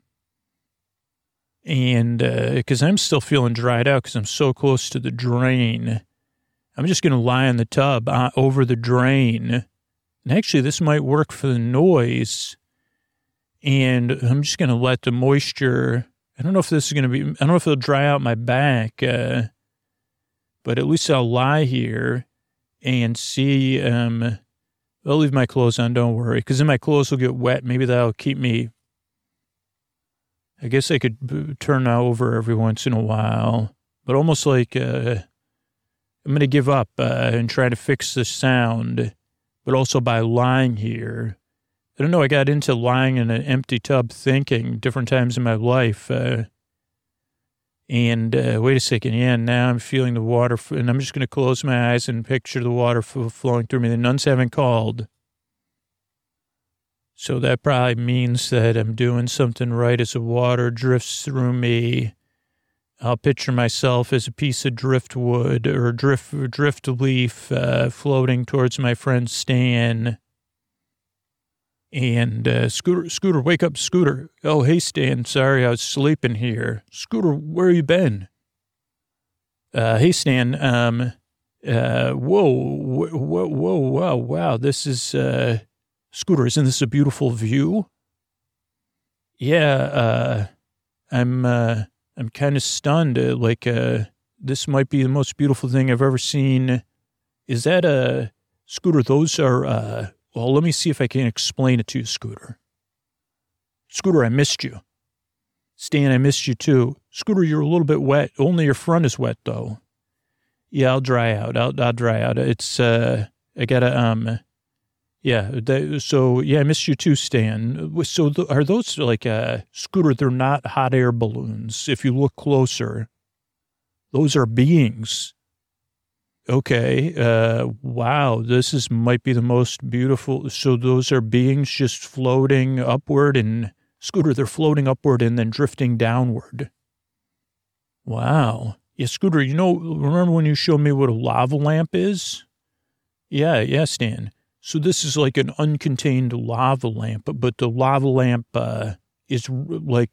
and because I'm still feeling dried out because I'm so close to the drain, I'm just going to lie in the tub over the drain. And actually, this might work for the noise. And I'm just going to let the moisture, I don't know if this is going to be, I don't know if it'll dry out my back, but at least I'll lie here and see. I'll leave my clothes on, don't worry, because then my clothes will get wet. Maybe that'll keep me. I guess I could turn over every once in a while, but almost like I'm going to give up and try to fix the sound, but also by lying here. I don't know, I got into lying in an empty tub thinking different times in my life. And wait a second, yeah, now I'm feeling the water, and I'm just going to close my eyes and picture the water flowing through me. The nuns haven't called. So that probably means that I'm doing something right as the water drifts through me. I'll picture myself as a piece of driftwood or drift leaf floating towards my friend Stan. And Scooter, wake up, Scooter. Oh, hey, Stan. Sorry, I was sleeping here. Scooter, where you been? Hey, Stan. Whoa, wow. This is, Scooter, isn't this a beautiful view? Yeah, I'm kind of stunned. This might be the most beautiful thing I've ever seen. Is that, Scooter, those are, well, let me see if I can explain it to you, Scooter. Scooter, I missed you. Stan, I missed you too. Scooter, you're a little bit wet. Only your front is wet, though. Yeah, I'll dry out. I'll dry out. It's, I gotta, I missed you too, Stan. So are those like, Scooter, they're not hot air balloons. If you look closer, those are beings. Okay. Wow. Might be the most beautiful. So those are beings just floating upward, and Scooter, they're floating upward and then drifting downward. Wow. Yeah, Scooter, remember when you showed me what a lava lamp is? Yeah, Stan. So this is like an uncontained lava lamp, but the lava lamp, is like,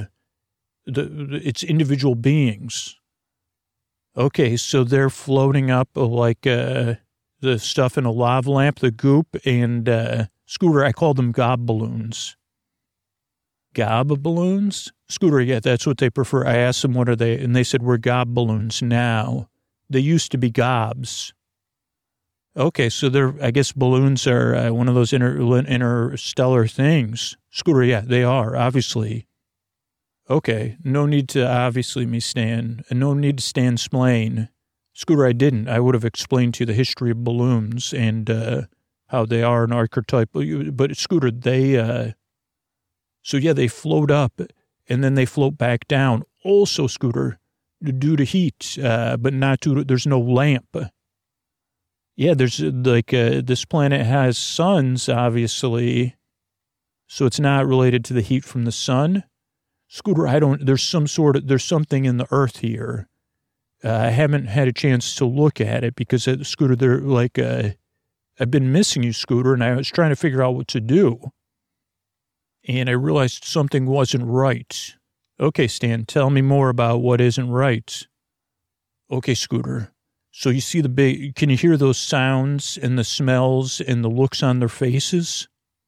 it's individual beings. Okay, so they're floating up like the stuff in a lava lamp, the goop, and Scooter, I call them gob balloons. Gob balloons? Scooter, yeah, that's what they prefer. I asked them, what are they? And they said, we're gob balloons now. They used to be gobs. Okay, so I guess balloons are one of those interstellar things. Scooter, yeah, they are, obviously. Okay, no need to obviously me Stan, and no need to Stan-splain. Scooter, I didn't. I would have explained to you the history of balloons and how they are an archetype. But Scooter, they float up and then they float back down. Also, Scooter, due to heat, but not there's no lamp. Yeah, there's this planet has suns, obviously, so it's not related to the heat from the sun. Scooter, there's something in the earth here. I haven't had a chance to look at it because, Scooter, they're like, I've been missing you, Scooter, and I was trying to figure out what to do. And I realized something wasn't right. Okay, Stan, tell me more about what isn't right. Okay, Scooter. So you see can you hear those sounds and the smells and the looks on their faces?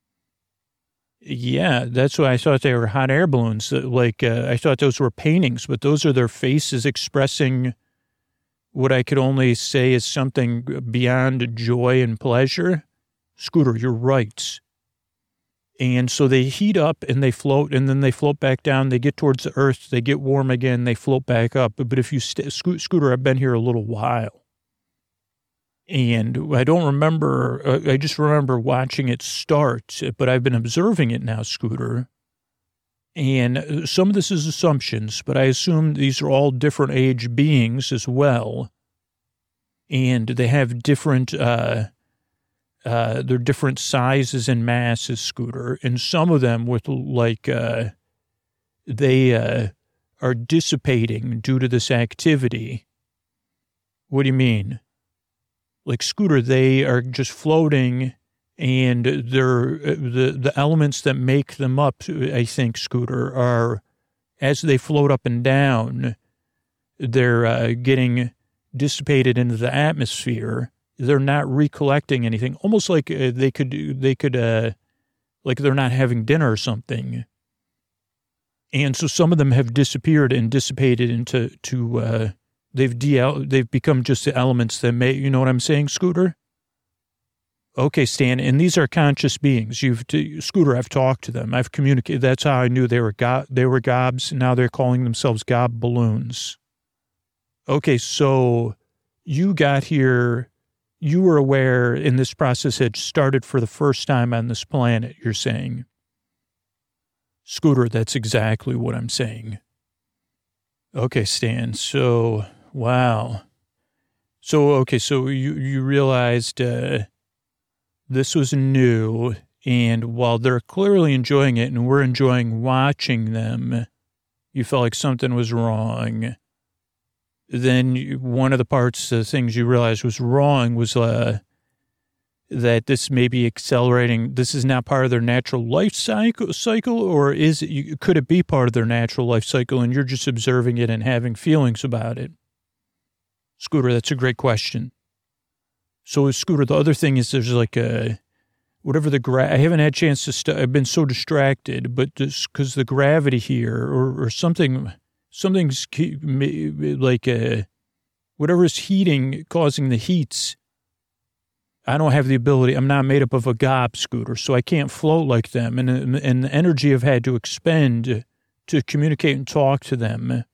Yeah, that's why I thought they were hot air balloons. I thought those were paintings, but those are their faces expressing what I could only say is something beyond joy and pleasure. Scooter, you're right. And so they heat up and they float, and then they float back down. They get towards the earth. They get warm again. They float back up. But if you Scooter, I've been here a little while. And I don't remember, I just remember watching it start, but I've been observing it now, Scooter. And some of this is assumptions, but I assume these are all different age beings as well. And they have different, they're different sizes and masses, Scooter. And some of them with they are dissipating due to this activity. What do you mean? Like, Scooter, they are just floating, and they're the elements that make them up, I think, Scooter, are, as they float up and down, they're getting dissipated into the atmosphere. They're not recollecting anything, almost like they could like they're not having dinner or something. And so some of them have disappeared and dissipated into they've become just the elements that make, you know what I'm saying, Scooter? Okay, Stan, and these are conscious beings. Scooter, I've talked to them. I've communicated. That's how I knew they were gobs. Now they're calling themselves gob balloons. Okay, so you got here, you were aware, and this process had started for the first time on this planet, you're saying. Scooter, that's exactly what I'm saying. Okay, Stan, so, wow. So, okay, so you realized this was new, and while they're clearly enjoying it and we're enjoying watching them, you felt like something was wrong. Then one of the things you realized was wrong was that this may be accelerating. This is not part of their natural life cycle, or could it be part of their natural life cycle and you're just observing it and having feelings about it? Scooter, that's a great question. So, Scooter, the other thing is there's like I haven't had a chance to I've been so distracted, but just because the gravity here or something's like whatever is heating, causing the heats, I don't have the ability. I'm not made up of a gob, Scooter, so I can't float like them. And the energy I've had to expend to communicate and talk to them.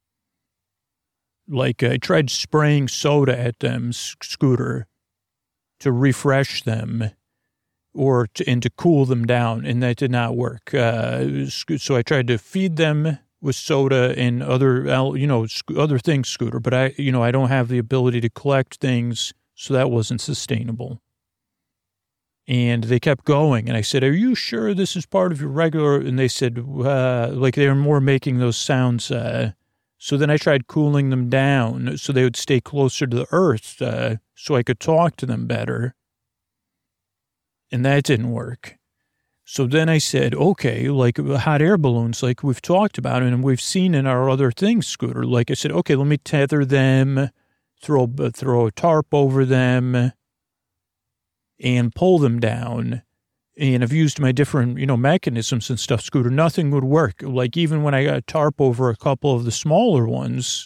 Like I tried spraying soda at them, Scooter, to refresh them and to cool them down, and that did not work. So I tried to feed them with soda and other things, Scooter, but I don't have the ability to collect things. So that wasn't sustainable. And they kept going. And I said, are you sure this is part of your regular? And they said, like they were more making those sounds. So then I tried cooling them down so they would stay closer to the earth so I could talk to them better. And that didn't work. So then I said, okay, like hot air balloons, like we've talked about and we've seen in our other things, Scooter. Like I said, okay, let me tether them. Throw a tarp over them and pull them down. And I've used my different, mechanisms and stuff, Scooter. Nothing would work. Like even when I got a tarp over a couple of the smaller ones,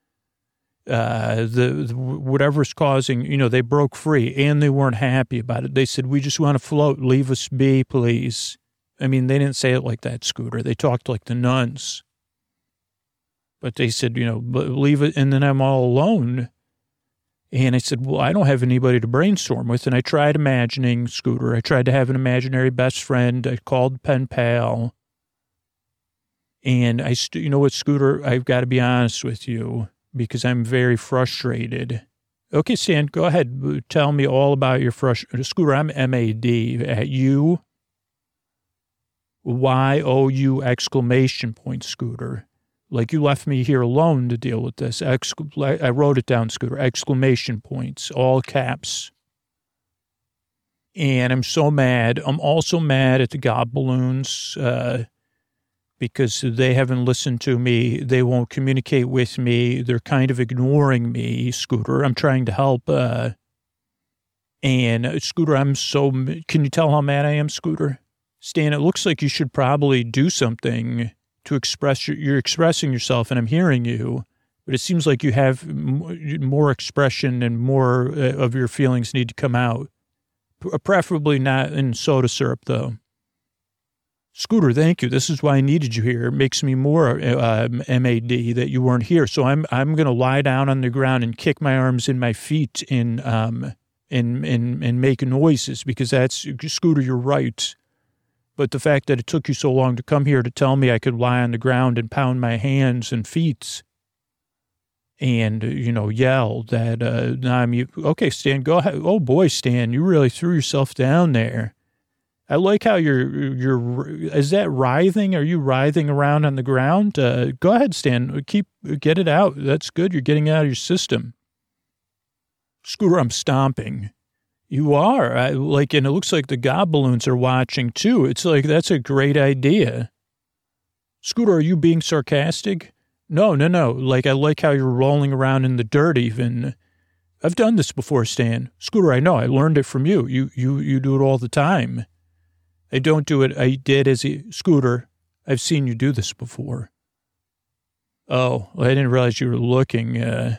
whatever's causing, they broke free and they weren't happy about it. They said, we just want to float. Leave us be, please. I mean, they didn't say it like that, Scooter. They talked like the nuns. But they said, leave it. And then I'm all alone. And I said, well, I don't have anybody to brainstorm with. And I tried imagining, Scooter. I tried to have an imaginary best friend. I called pen pal. And you know what, Scooter? I've got to be honest with you because I'm very frustrated. Okay, Stan, go ahead. Tell me all about your frustration. Scooter, I'm M-A-D at you. Y-O-U exclamation point, Scooter. Like you left me here alone to deal with this. I wrote it down, Scooter. Exclamation points, all caps. And I'm so mad. I'm also mad at the gob balloons because they haven't listened to me. They won't communicate with me. They're kind of ignoring me, Scooter. I'm trying to help. And Scooter, can you tell how mad I am, Scooter? Stan, it looks like you should probably do something to express, you're expressing yourself and I'm hearing you, but it seems like you have more expression and more of your feelings need to come out. Preferably not in soda syrup, though. Scooter, thank you. This is why I needed you here. It makes me more MAD that you weren't here. So I'm going to lie down on the ground and kick my arms and my feet and make noises because that's, Scooter, you're right. But the fact that it took you so long to come here to tell me I could lie on the ground and pound my hands and feet and, yell that, okay, Stan, go ahead. Oh, boy, Stan, you really threw yourself down there. I like how is that writhing? Are you writhing around on the ground? Go ahead, Stan, get it out. That's good. You're getting it out of your system. Scooter, I'm stomping. You are. And it looks like the gob balloons are watching, too. It's like, that's a great idea. Scooter, are you being sarcastic? No. Like, I like how you're rolling around in the dirt even. I've done this before, Stan. Scooter, I know. I learned it from you. You do it all the time. I don't do it. I did Scooter, I've seen you do this before. Oh, I didn't realize you were looking.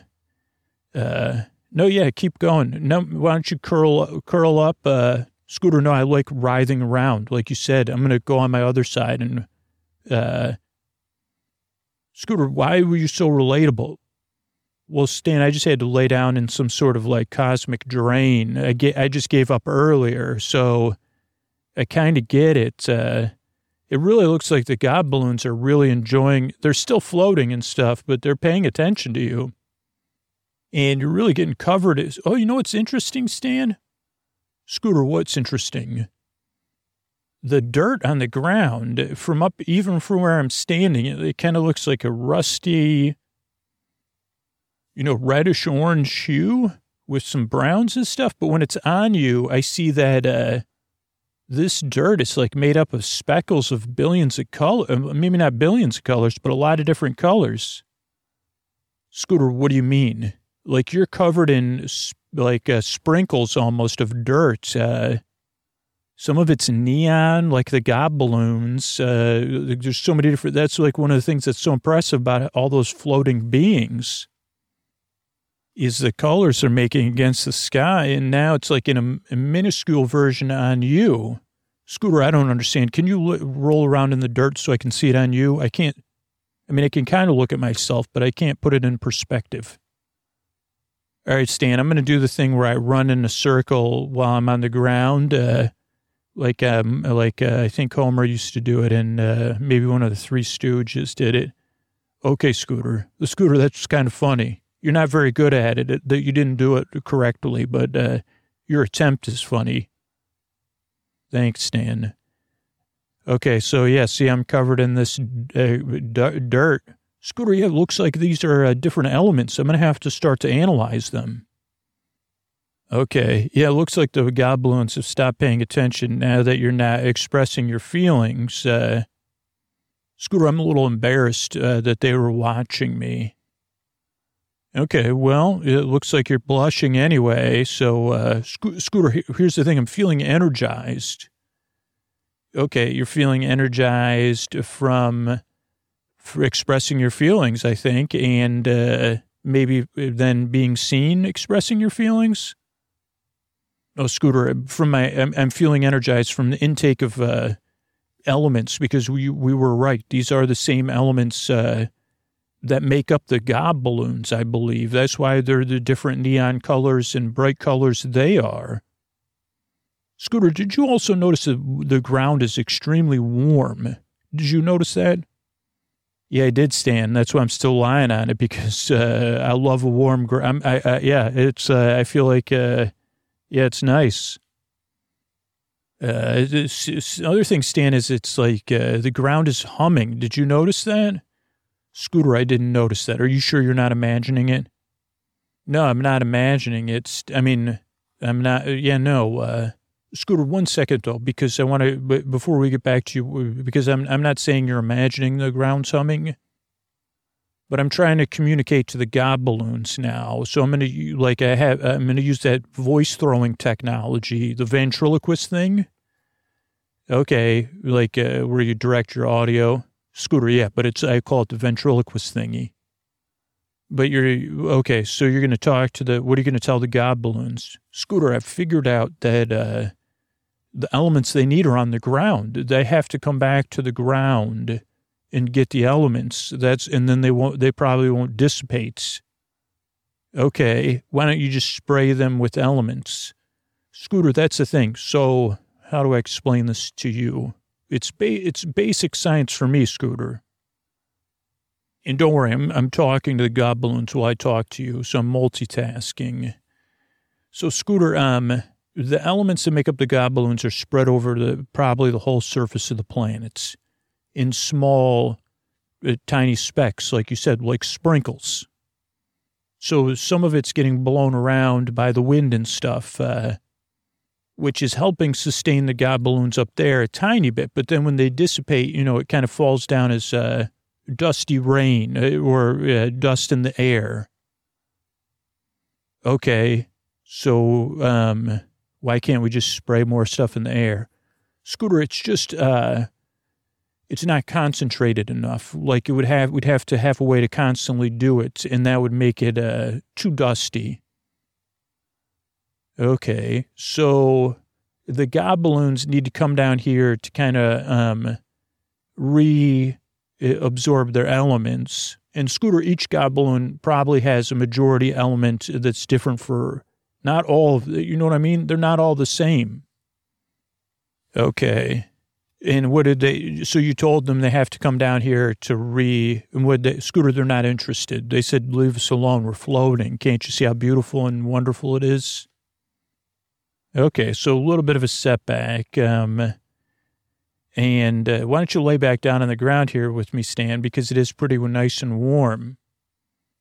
No, yeah, keep going. No, why don't you curl up? Scooter, no, I like writhing around. Like you said, I'm going to go on my other side. And Scooter, why were you so relatable? Well, Stan, I just had to lay down in some sort of like cosmic drain. I just gave up earlier, so I kind of get it. It really looks like the gob balloons are really enjoying. They're still floating and stuff, but they're paying attention to you. And you're really getting covered. Oh, you know what's interesting, Stan? Scooter, what's interesting? The dirt on the ground even from where I'm standing, it kind of looks like a rusty, reddish orange hue with some browns and stuff. But when it's on you, I see that this dirt is like made up of speckles of billions of colors. Maybe not billions of colors, but a lot of different colors. Scooter, what do you mean? Like you're covered in sprinkles almost of dirt. Some of it's neon, like the God balloons. There's so many different, that's like one of the things that's so impressive about all those floating beings is the colors they're making against the sky. And now it's like in a minuscule version on you. Scooter, I don't understand. Can you roll around in the dirt so I can see it on you? I can't. I mean, I can kind of look at myself, but I can't put it in perspective. All right, Stan, I'm going to do the thing where I run in a circle while I'm on the ground. Like I think Homer used to do it, and maybe one of the Three Stooges did it. Okay, Scooter. Scooter, that's kind of funny. You're not very good at it. That you didn't do it correctly, but your attempt is funny. Thanks, Stan. Okay, so yeah, see, I'm covered in this dirt. Scooter, yeah, it looks like these are different elements. I'm going to have to start to analyze them. Okay, yeah, it looks like the God balloons have stopped paying attention now that you're not expressing your feelings. Scooter, I'm a little embarrassed that they were watching me. Okay, well, it looks like you're blushing anyway. So, Scooter, here's the thing. I'm feeling energized. Okay, you're feeling energized for expressing your feelings, I think, and maybe then being seen expressing your feelings. Oh, Scooter, I'm feeling energized from the intake of elements because we were right. These are the same elements that make up the God balloons, I believe. That's why they're the different neon colors and bright colors they are. Scooter, did you also notice that the ground is extremely warm? Did you notice that? Yeah, I did, Stan. That's why I'm still lying on it because I love a warm ground. I feel like, it's nice. Other thing, Stan, is it's like the ground is humming. Did you notice that? Scooter, I didn't notice that. Are you sure you're not imagining it? No, I'm not imagining it. I'm not. Scooter, 1 second, though, because I want to, before we get back to you, because I'm not saying you're imagining the ground's humming, but I'm trying to communicate to the God balloons now. So I'm going to use that voice throwing technology, the ventriloquist thing. Okay, where you direct your audio. Scooter, yeah, but I call it the ventriloquist thingy. But okay, so you're going to talk to what are you going to tell the God balloons? Scooter, I've figured out that the elements they need are on the ground. They have to come back to the ground and get the elements. And then they probably won't dissipate. Okay, why don't you just spray them with elements? Scooter, that's the thing. So how do I explain this to you? It's basic science for me, Scooter. And don't worry, I'm talking to the God balloons while I talk to you, so I'm multitasking. So, Scooter, the elements that make up the God balloons are spread over probably the whole surface of the planets in small, tiny specks, like you said, like sprinkles. So some of it's getting blown around by the wind and stuff, which is helping sustain the God balloons up there a tiny bit. But then when they dissipate, it kind of falls down as dusty rain or dust in the air. Okay, so why can't we just spray more stuff in the air? Scooter, it's just it's not concentrated enough. Like we'd have to have a way to constantly do it, and that would make it too dusty. Okay, so the God balloons need to come down here to kind of reabsorb their elements. And Scooter, each God balloon probably has a majority element that's different for not all of you know what I mean? They're not all the same. Okay. And what did so you told them they have to come down here to Scooter, they're not interested. They said, leave us alone. We're floating. Can't you see how beautiful and wonderful it is? Okay, so a little bit of a setback. And why don't you lay back down on the ground here with me, Stan, because it is pretty nice and warm.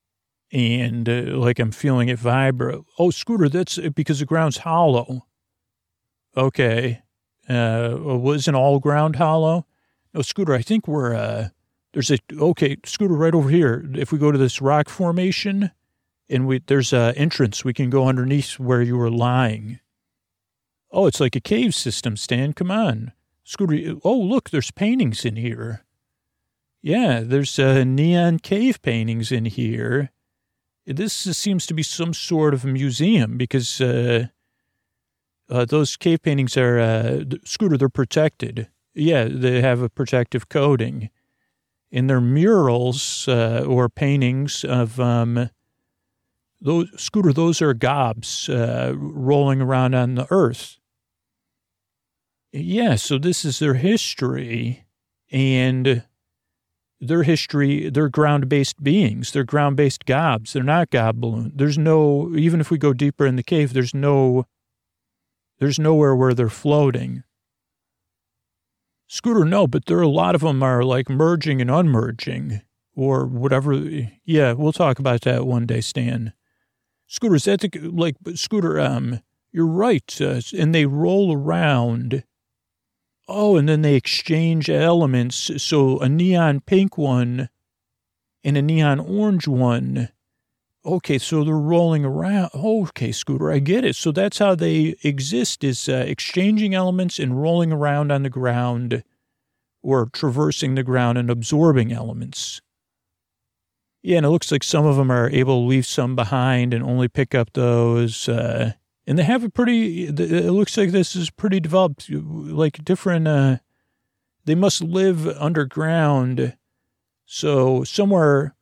and like I'm feeling it vibrate. Oh, Scooter, that's because the ground's hollow. Okay. Wasn't all ground hollow? No, Scooter, I think we're, okay, Scooter, right over here. If we go to this rock formation and there's an entrance, we can go underneath where you were lying. Oh, it's like a cave system, Stan. Come on. Scooter, oh, look, there's paintings in here. Yeah, there's neon cave paintings in here. This seems to be some sort of a museum because those cave paintings are, Scooter, they're protected. Yeah, they have a protective coating. And they're murals or paintings of, Scooter, those are gobs rolling around on the earth. Yeah, so this is their history. And their history, they're ground-based beings. They're ground-based gobs. They're not gob balloon. There's no, even if we go deeper in the cave, there's nowhere where they're floating. Scooter, no, but there are a lot of them are like merging and unmerging or whatever. Yeah, we'll talk about that one day, Stan. Scooter, is that Scooter, you're right. And they roll around. Oh, and then they exchange elements. So a neon pink one and a neon orange one. Okay, so they're rolling around. Okay, Scooter, I get it. So that's how they exist is exchanging elements and rolling around on the ground or traversing the ground and absorbing elements. Yeah, and it looks like some of them are able to leave some behind and only pick up those. And they have it looks like this is pretty developed, like different, they must live underground. So somewhere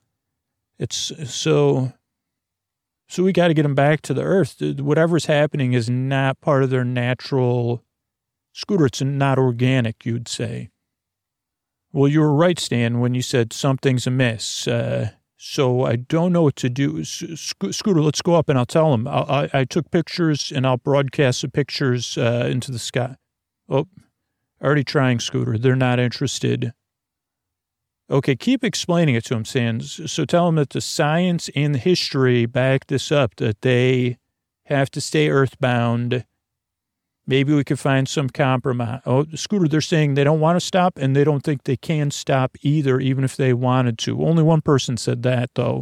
so we got to get them back to the earth. Whatever's happening is not part of their natural, Scooter, it's not organic, you'd say. Well, you were right, Stan, when you said something's amiss. So I don't know what to do. Scooter, let's go up and I'll tell them. I took pictures and I'll broadcast the pictures into the sky. Oh, already trying, Scooter. They're not interested. Okay, keep explaining it to them, Stan. So tell them that the science and the history back this up, that they have to stay earthbound. Maybe we could find some compromise. Oh, Scooter, they're saying they don't want to stop and they don't think they can stop either, even if they wanted to. Only one person said that, though.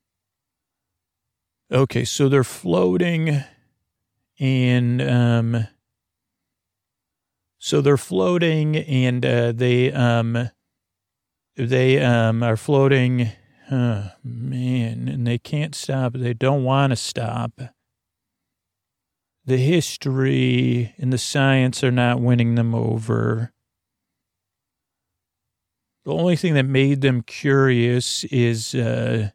Okay, so they're floating and, they are floating, man, and they can't stop. They don't want to stop. The history and the science are not winning them over. The only thing that made them curious is, okay,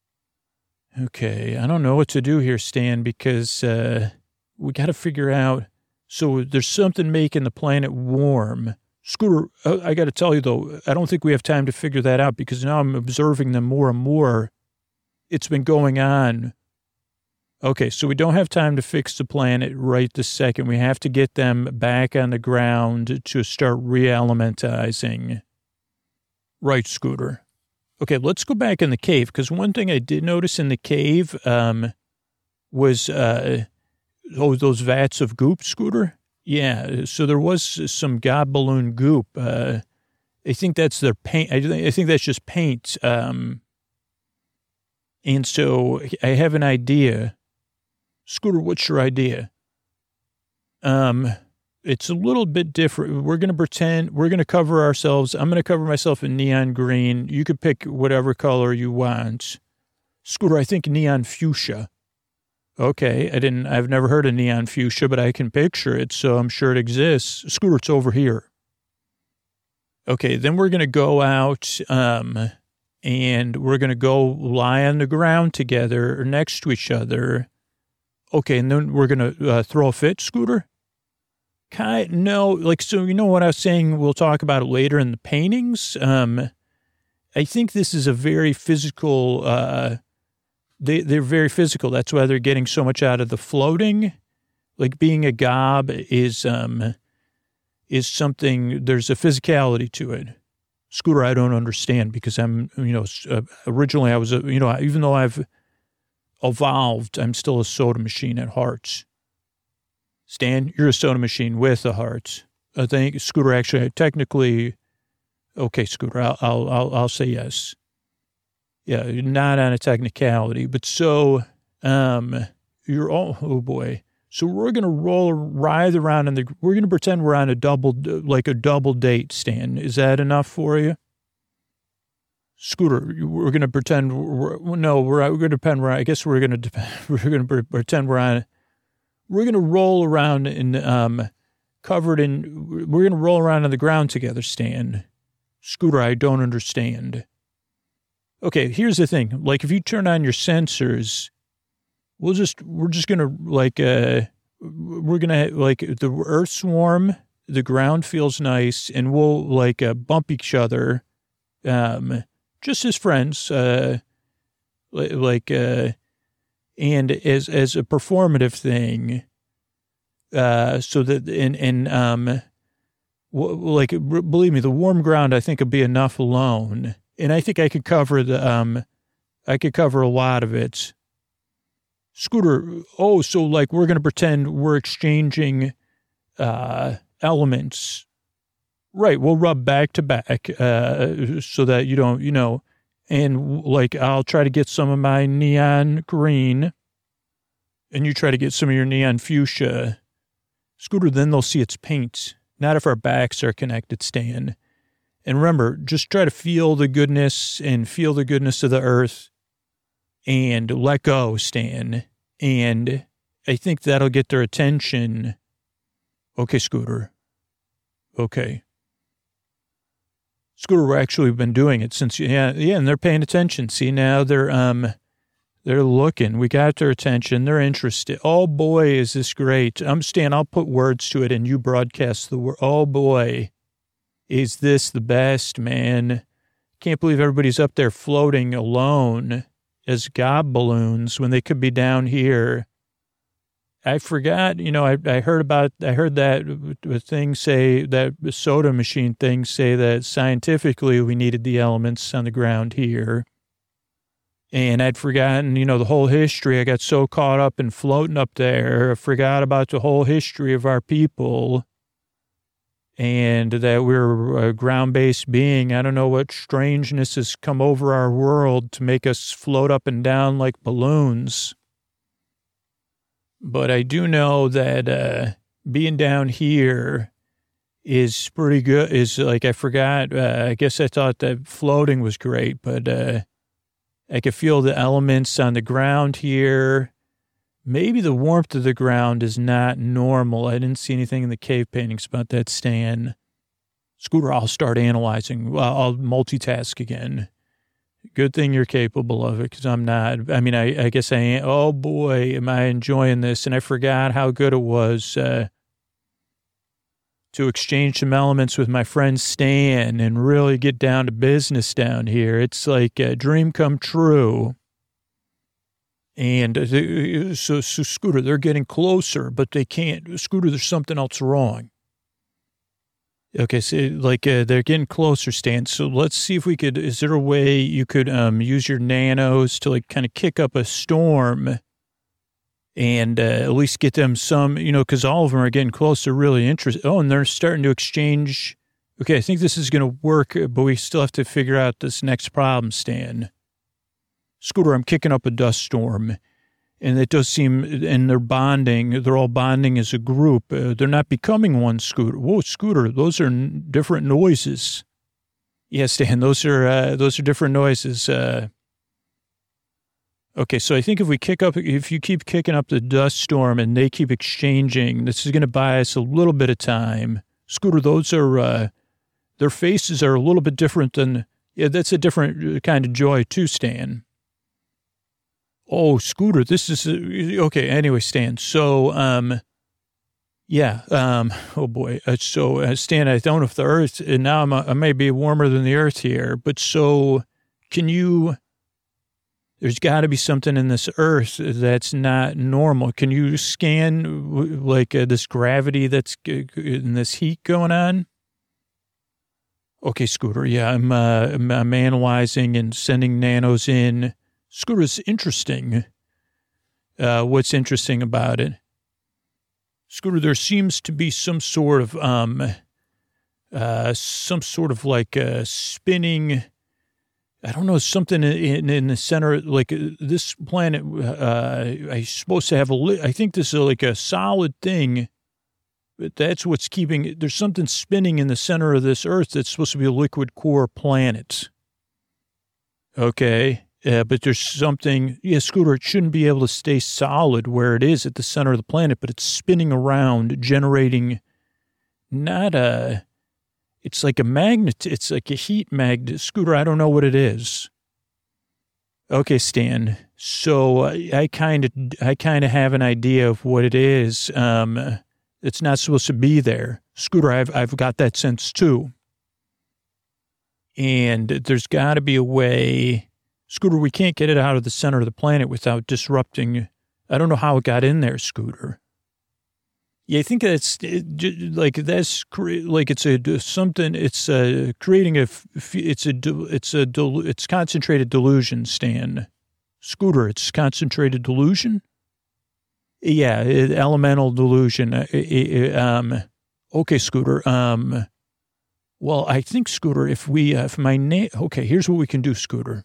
I don't know what to do here, Stan, because we got to figure out. So there's something making the planet warm. Scooter, I got to tell you, though, I don't think we have time to figure that out because now I'm observing them more and more. It's been going on. Okay, so we don't have time to fix the planet right this second. We have to get them back on the ground to start re-elementizing. Right, Scooter. Okay, let's go back in the cave because one thing I did notice in the cave was, those vats of goop, Scooter. Yeah, so there was some gob balloon goop. I think that's their paint. I think that's just paint. And so I have an idea. Scooter, what's your idea? It's a little bit different. We're going to cover ourselves. I'm going to cover myself in neon green. You could pick whatever color you want. Scooter, I think neon fuchsia. Okay, I've never heard of neon fuchsia, but I can picture it, so I'm sure it exists. Scooter, it's over here. Okay, then we're going to go out, and we're going to go lie on the ground together or next to each other. Okay, and then we're going to throw a fit, Scooter? No, so you know what I was saying? We'll talk about it later in the paintings. I think this is a very physical, they're very physical. That's why they're getting so much out of the floating. Like being a gob is something, there's a physicality to it. Scooter, I don't understand because I'm, originally I was, even though I've evolved. I'm still a soda machine at heart. Stan, you're a soda machine with a heart. I think Scooter actually technically. Okay, Scooter, I'll say yes. Yeah, not on a technicality, but so you're all. Oh boy. So we're gonna ride around we're gonna pretend we're on a double date, Stan. Is that enough for you? Scooter, we're gonna pretend we're gonna pretend we're. I guess we're gonna pretend we're on. We're gonna roll around in We're gonna roll around on the ground together, Stan. Scooter, I don't understand. Okay, here's the thing. Like, if you turn on your sensors. We're just gonna the Earth's warm, the ground feels nice, and we'll bump each other, just as friends, and as a performative thing, so that believe me, the warm ground I think would be enough alone, and I think I could cover a lot of it. Scooter, so we're going to pretend we're exchanging elements. Right, we'll rub back to back so that you don't, and I'll try to get some of my neon green and you try to get some of your neon fuchsia. Scooter, then they'll see its paint, not if our backs are connected, Stan. And remember, just try to feel the goodness of the earth and let go, Stan. And I think that'll get their attention. Okay, Scooter. Okay. Scooter, we've actually been doing it since, and they're paying attention. See, now they're looking. We got their attention. They're interested. Oh, boy, is this great. Stan, I'll put words to it and you broadcast the word. Oh, boy, is this the best, man. Can't believe everybody's up there floating alone as gob balloons when they could be down here. I forgot, I heard that thing say, that soda machine thing say that scientifically we needed the elements on the ground here. And I'd forgotten, the whole history. I got so caught up in floating up there. I forgot about the whole history of our people. And that we're a ground-based being. I don't know what strangeness has come over our world to make us float up and down like balloons. But I do know that being down here is pretty good. I forgot. I guess I thought that floating was great, but I could feel the elements on the ground here. Maybe the warmth of the ground is not normal. I didn't see anything in the cave paintings about that, Stan. Scooter, I'll start analyzing. I'll multitask again. Good thing you're capable of it, because I'm not. I mean, I guess I am. Oh, boy, am I enjoying this. And I forgot how good it was to exchange some elements with my friend Stan and really get down to business down here. It's like a dream come true. And so Scooter, they're getting closer, but they can't. Scooter, there's something else wrong. Okay, so they're getting closer, Stan. So let's see if we could, is there a way you could use your nanos to kind of kick up a storm and at least get them some, because all of them are getting close. They're really interested. Oh, and they're starting to exchange. Okay, I think this is going to work, but we still have to figure out this next problem, Stan. Scooter, I'm kicking up a dust storm, and it does seem, and they're all bonding as a group. They're not becoming one, Scooter. Whoa, Scooter, those are different noises. Yes, Stan, those are different noises. Okay, so I think if you keep kicking up the dust storm and they keep exchanging, this is going to buy us a little bit of time. Scooter, those are, their faces are a little bit different than, that's a different kind of joy too, Stan. Oh, Scooter, this is, okay, anyway, Stan, so, oh boy, Stan, I don't know if the earth, and now I may be warmer than the earth here, but so, there's got to be something in this earth that's not normal. Can you scan, this gravity that's in this heat going on? Okay, Scooter, yeah, I'm analyzing and sending nanos in. Scooter, it's interesting. what's interesting about it. Scooter, there seems to be some sort of like spinning, I don't know, something in the center, like this planet, I'm supposed to have I think this is like a solid thing, but that's what's keeping, there's something spinning in the center of this Earth that's supposed to be a liquid core planet. Okay. But there's something, Scooter, it shouldn't be able to stay solid where it is at the center of the planet, but it's spinning around, generating it's like a magnet, it's like a heat magnet. Scooter, I don't know what it is. Okay, Stan. So I kind of have an idea of what it is. It's not supposed to be there. Scooter, I've got that sense too. And there's got to be a way. Scooter, we can't get it out of the center of the planet without disrupting. I don't know how it got in there, Scooter. Yeah, I think it's concentrated delusion, Stan. Scooter, it's concentrated delusion? Yeah, elemental delusion. Okay, Scooter. Well, I think, Scooter, okay, here's what we can do, Scooter.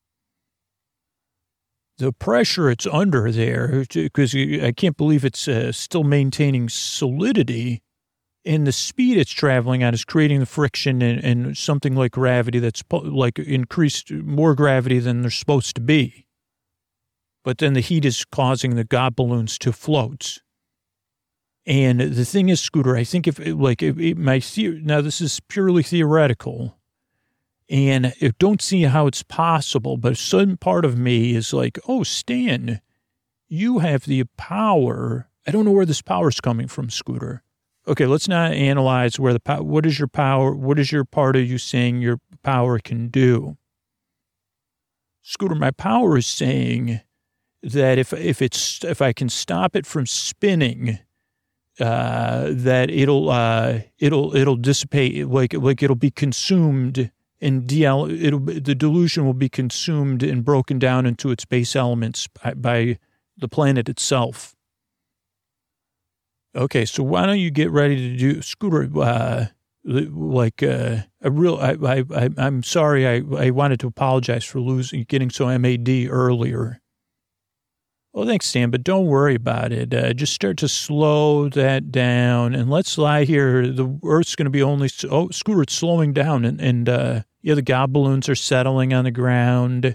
The pressure it's under there, because I can't believe it's still maintaining solidity, and the speed it's traveling at is creating the friction and something like gravity that's like increased, more gravity than they're supposed to be. But then the heat is causing the God balloons to float. And the thing is, Scooter, I think now this is purely theoretical, and I don't see how it's possible, but some part of me is like, oh, Stan, you have the power. I don't know where this power is coming from, Scooter. Okay, let's not analyze where the power, what is your power, what is your part of you saying your power can do? Scooter, my power is saying that if I can stop it from spinning, that it'll dissipate, like it'll be consumed. And the delusion will be consumed and broken down into its base elements by the planet itself. Okay, so why don't you get ready to do, Scooter? I'm sorry. I wanted to apologize for getting so MAD earlier. Well, thanks, Stan, but don't worry about it. Just start to slow that down, and let's lie here. The Earth's going to be Scooter, it's slowing down, and the God balloons are settling on the ground,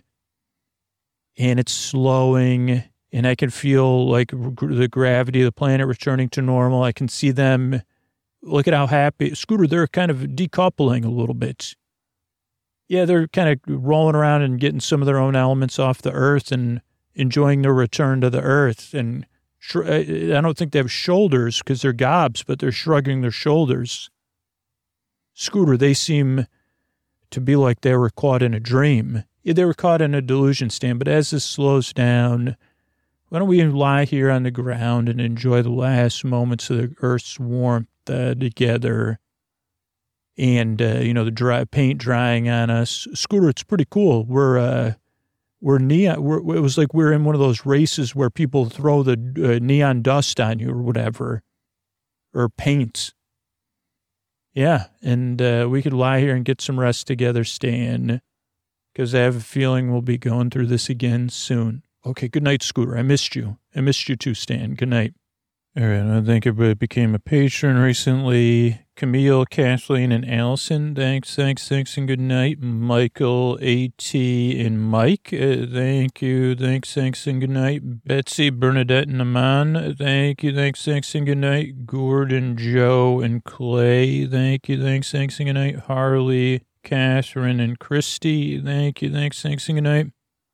and it's slowing, and I can feel like the gravity of the planet returning to normal. I can see them. Look at how happy. Scooter, they're kind of decoupling a little bit. Yeah, they're kind of rolling around and getting some of their own elements off the Earth and enjoying their return to the Earth. And I don't think they have shoulders because they're gobs, but they're shrugging their shoulders. Scooter, they seem to be like they were caught in a dream. Yeah, they were caught in a delusion, Stan, but as this slows down, why don't we lie here on the ground and enjoy the last moments of the Earth's warmth together, and, the paint drying on us. Scooter, it's pretty cool. We're neon. It was like we're in one of those races where people throw the neon dust on you or whatever, or paint. Yeah, and we could lie here and get some rest together, Stan, because I have a feeling we'll be going through this again soon. Okay, good night, Scooter. I missed you. I missed you too, Stan. Good night. All right, I think everybody became a patron recently. Camille, Kathleen, and Allison, thanks, and good night. Michael, A.T., and Mike, thank you, thanks, and good night. Betsy, Bernadette, and Aman, thank you, thanks, and good night. Gordon, Joe, and Clay, thank you, thanks, and good night. Harley, Catherine, and Christy, thank you, thanks, and good night.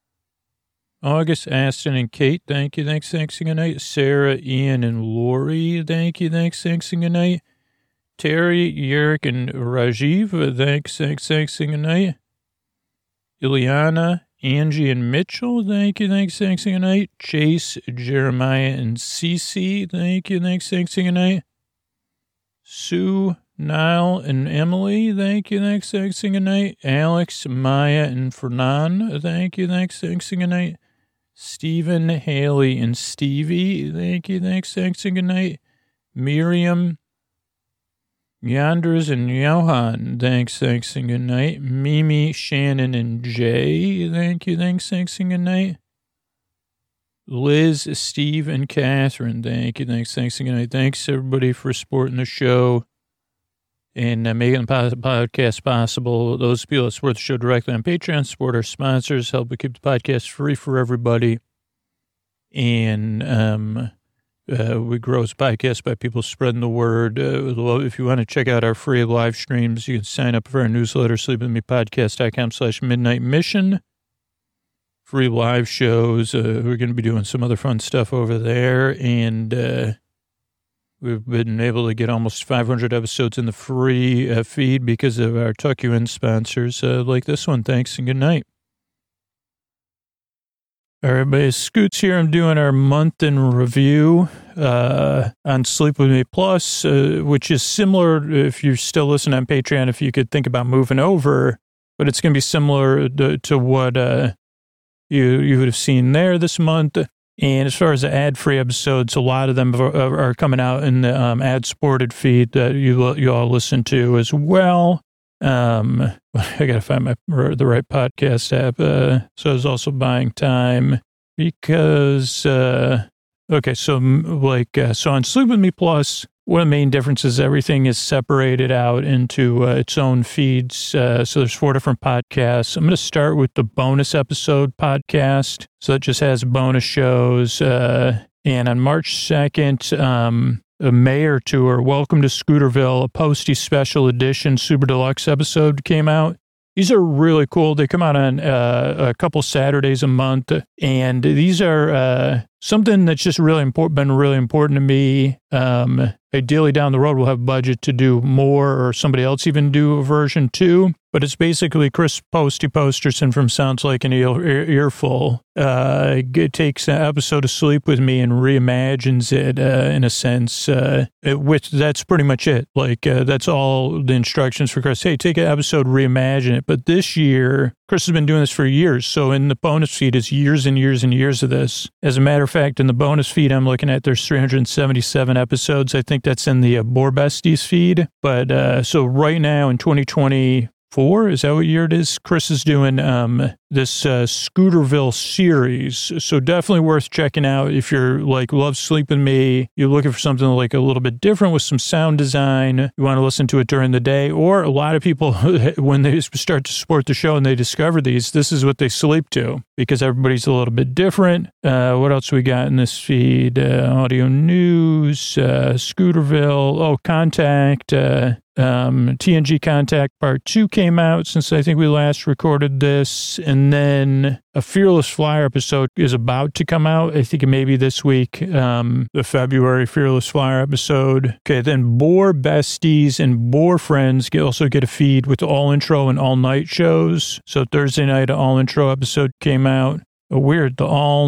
August, Aston, and Kate, thank you, thanks, and good night. Sarah, Ian, and Lori, thank you, thanks, and good night. Terry, Yerrick, and Rajiv, thanks, and good night. Ileana, Angie, and Mitchell, thank you, thanks, and good night. Chase, Jeremiah, and Cece, thank you, thanks, and good night. Sue, Niall, and Emily, thank you, thanks, and good night. Alex, Maya, and Fernan, thank you, thanks, and good night. Stephen, Haley, and Stevie. Thank you. Thanks, and good night. Miriam, Yanders, and Johan. Thanks, and good night. Mimi, Shannon, and Jay. Thank you. Thanks, and good night. Liz, Steve, and Catherine. Thank you. Thanks, and good night. Thanks, everybody, for supporting the show and making the podcast possible. Those people that support the show directly on Patreon, support our sponsors, help keep the podcast free for everybody. And we grow this podcast by people spreading the word. If you want to check out our free live streams, you can sign up for our newsletter, sleepwithmepodcast.com/midnightmission. Free live shows. We're going to be doing some other fun stuff over there. And we've been able to get almost 500 episodes in the free feed because of our Tuck You In sponsors like this one. Thanks and good night. All right, everybody, Scoots here. I'm doing our month in review on Sleep With Me Plus, which is similar, if you're still listening on Patreon, if you could think about moving over, but it's going to be similar to what you would have seen there this month. And as far as the ad-free episodes, a lot of them are coming out in the ad-supported feed that you all listen to as well. I got to find the right podcast app. So I was also buying time because, so on Sleep With Me Plus, one of the main differences, everything is separated out into its own feeds. So there's 4 different podcasts. I'm going to start with the bonus episode podcast. So it just has bonus shows. And on March 2nd, a Mayor Tour, Welcome to Scooterville, a Posty Special Edition Super Deluxe episode came out. These are really cool. They come out on a couple Saturdays a month, and these are something that's just been really important to me. Ideally, down the road, we'll have budget to do more, or somebody else even do a version 2. But it's basically Chris Posty Posterson from Sounds Like an Earful. It takes an episode of Sleep With Me and reimagines it in a sense. That's pretty much it. That's all the instructions for Chris. Hey, take an episode, reimagine it. But this year, Chris has been doing this for years. So in the bonus feed, it's years and years and years of this. As a matter of fact, in the bonus feed I'm looking at, there's 377 episodes. I think that's in the Boar Besties feed. But so right now in 2024, is that what year it is? Chris is doing this Scooterville series. So definitely worth checking out if you're love Sleep With Me. You're looking for something a little bit different with some sound design. You want to listen to it during the day. Or a lot of people, when they start to support the show and they discover these, this is what they sleep to because everybody's a little bit different. What else we got in this feed? Audio news, Scooterville, Contact, TNG Contact Part 2 came out since I think we last recorded this. And then a Fearless Flyer episode is about to come out. I think maybe this week, the February Fearless Flyer episode. Okay, then Boar Besties and Boar Friends also get a feed with all intro and all night shows. So Thursday night, an all intro episode came out. Weird, the all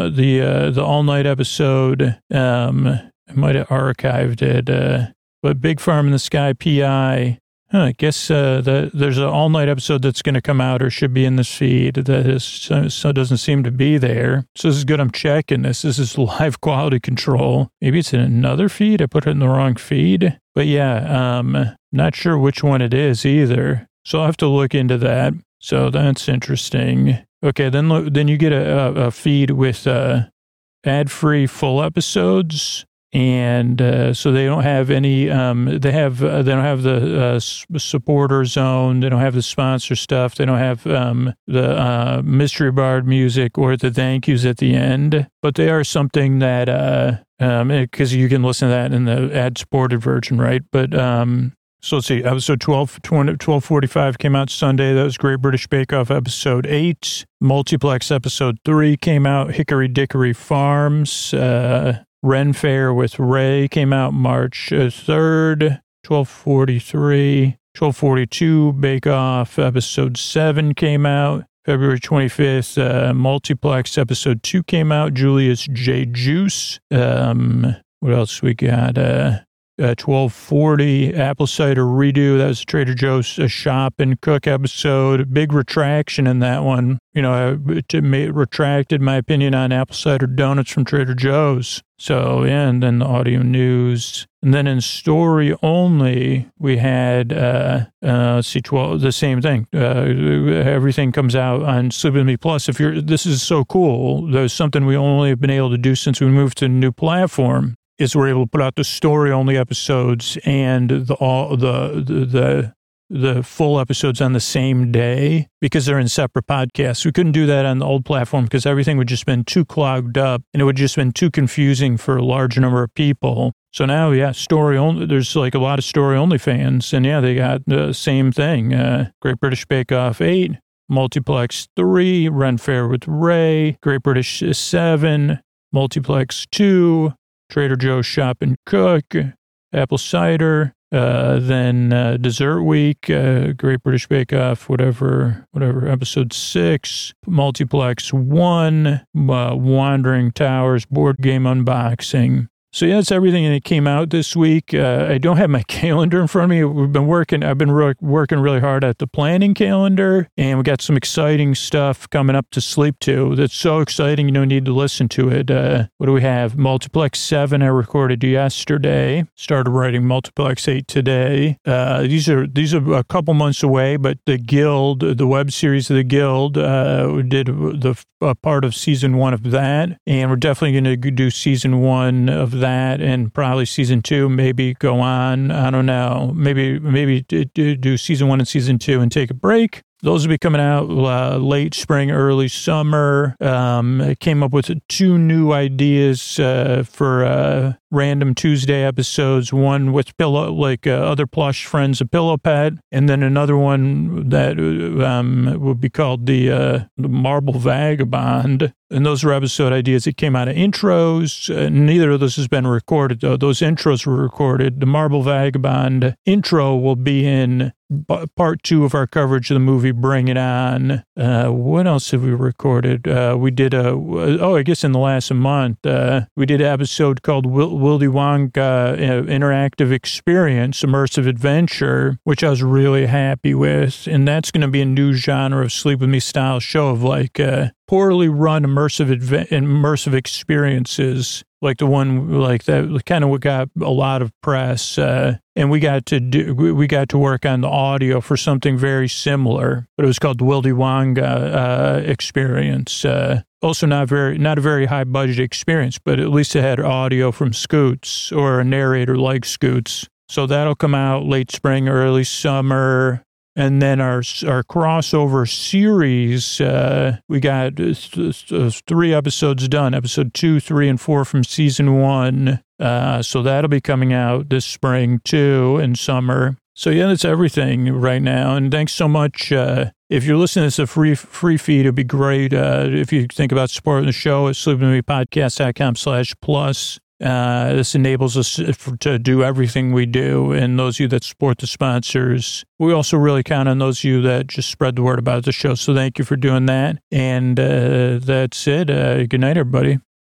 night episode. I might have archived it. But Big Farm in the Sky PI, I guess there's an all-night episode that's going to come out or should be in this feed that doesn't seem to be there. So this is good. I'm checking this. This is live quality control. Maybe it's in another feed. I put it in the wrong feed. But yeah, not sure which one it is either. So I'll have to look into that. So that's interesting. Okay, then you get a feed with ad-free full episodes. And so they don't have any. They don't have the supporter zone. They don't have the sponsor stuff. They don't have the mystery bard music or the thank yous at the end. But they are something that because you can listen to that in the ad supported version, right? But so let's see. Episode 1245 came out Sunday. That was Great British Bake Off episode 8. Multiplex episode 3 came out. Hickory Dickory Farms. Ren Fair with Ray came out March 3rd, 1243. 1242 Bake Off episode 7 came out. February 25th, Multiplex episode 2 came out. Julius J. Juice. What else we got? 1240 apple cider redo. That was a Trader Joe's shop and cook episode. Big retraction in that one. I retracted my opinion on apple cider donuts from Trader Joe's. So, yeah, and then the audio news. And then in story only, we had, the same thing. Everything comes out on Sleep With Me Plus. This is so cool. There's something we only have been able to do since we moved to a new platform, is we're able to put out the story only episodes and the full episodes on the same day because they're in separate podcasts. We couldn't do that on the old platform because everything would just been too clogged up and it would just been too confusing for a large number of people. So now, yeah, story only. There's like a lot of story only fans, and yeah, they got the same thing. Great British Bake Off 8, Multiplex 3, Ren Fair with Ray, Great British 7, Multiplex 2, Trader Joe's Shop and Cook, Apple Cider. Then Dessert Week, Great British Bake Off, whatever, episode 6, Multiplex 1, Wandering Towers, board game unboxing. So yeah, that's everything that came out this week. I don't have my calendar in front of me. I've been working really hard at the planning calendar, and we got some exciting stuff coming up to sleep to. That's so exciting, you don't need to listen to it. What do we have? Multiplex 7 I recorded yesterday. Started writing Multiplex 8 today. These are a couple months away, but the Guild, the web series of the Guild, did the part of season 1 of that, and we're definitely going to do season 1 of that, and probably season 2, maybe go on. I don't know. Maybe do season 1 and season 2 and take a break. Those will be coming out late spring, early summer. I came up with 2 new ideas for random Tuesday episodes. One with other plush friends, a pillow pet, and then another one that will be called the Marble Vagabond. And those are episode ideas that came out of intros. Neither of those has been recorded, though. Those intros were recorded. The Marble Vagabond intro will be in part 2 of our coverage of the movie Bring It On. What else have we recorded? We did I guess in the last month, we did an episode called Willy Wonka Interactive Experience, Immersive Adventure, which I was really happy with. And that's going to be a new genre of Sleep With Me style show of poorly run immersive experiences, like the one like that kind of got a lot of press, and we got to work on the audio for something very similar, but it was called the Willy Wonka Experience. Also not a very high budget experience, but at least it had audio from Scoots or a narrator like Scoots. So that'll come out late spring, early summer. And then our crossover series, we got 3 episodes done, episode 2, 3, and 4 from season 1. So that'll be coming out this spring too, and summer. So yeah, that's everything right now. And thanks so much. If you're listening to this a free feed, it'd be great. If you think about supporting the show at sleepwithmepodcast.com/plus. This enables us to do everything we do. And those of you that support the sponsors, we also really count on those of you that just spread the word about the show. So thank you for doing that. And that's it. Good night, everybody.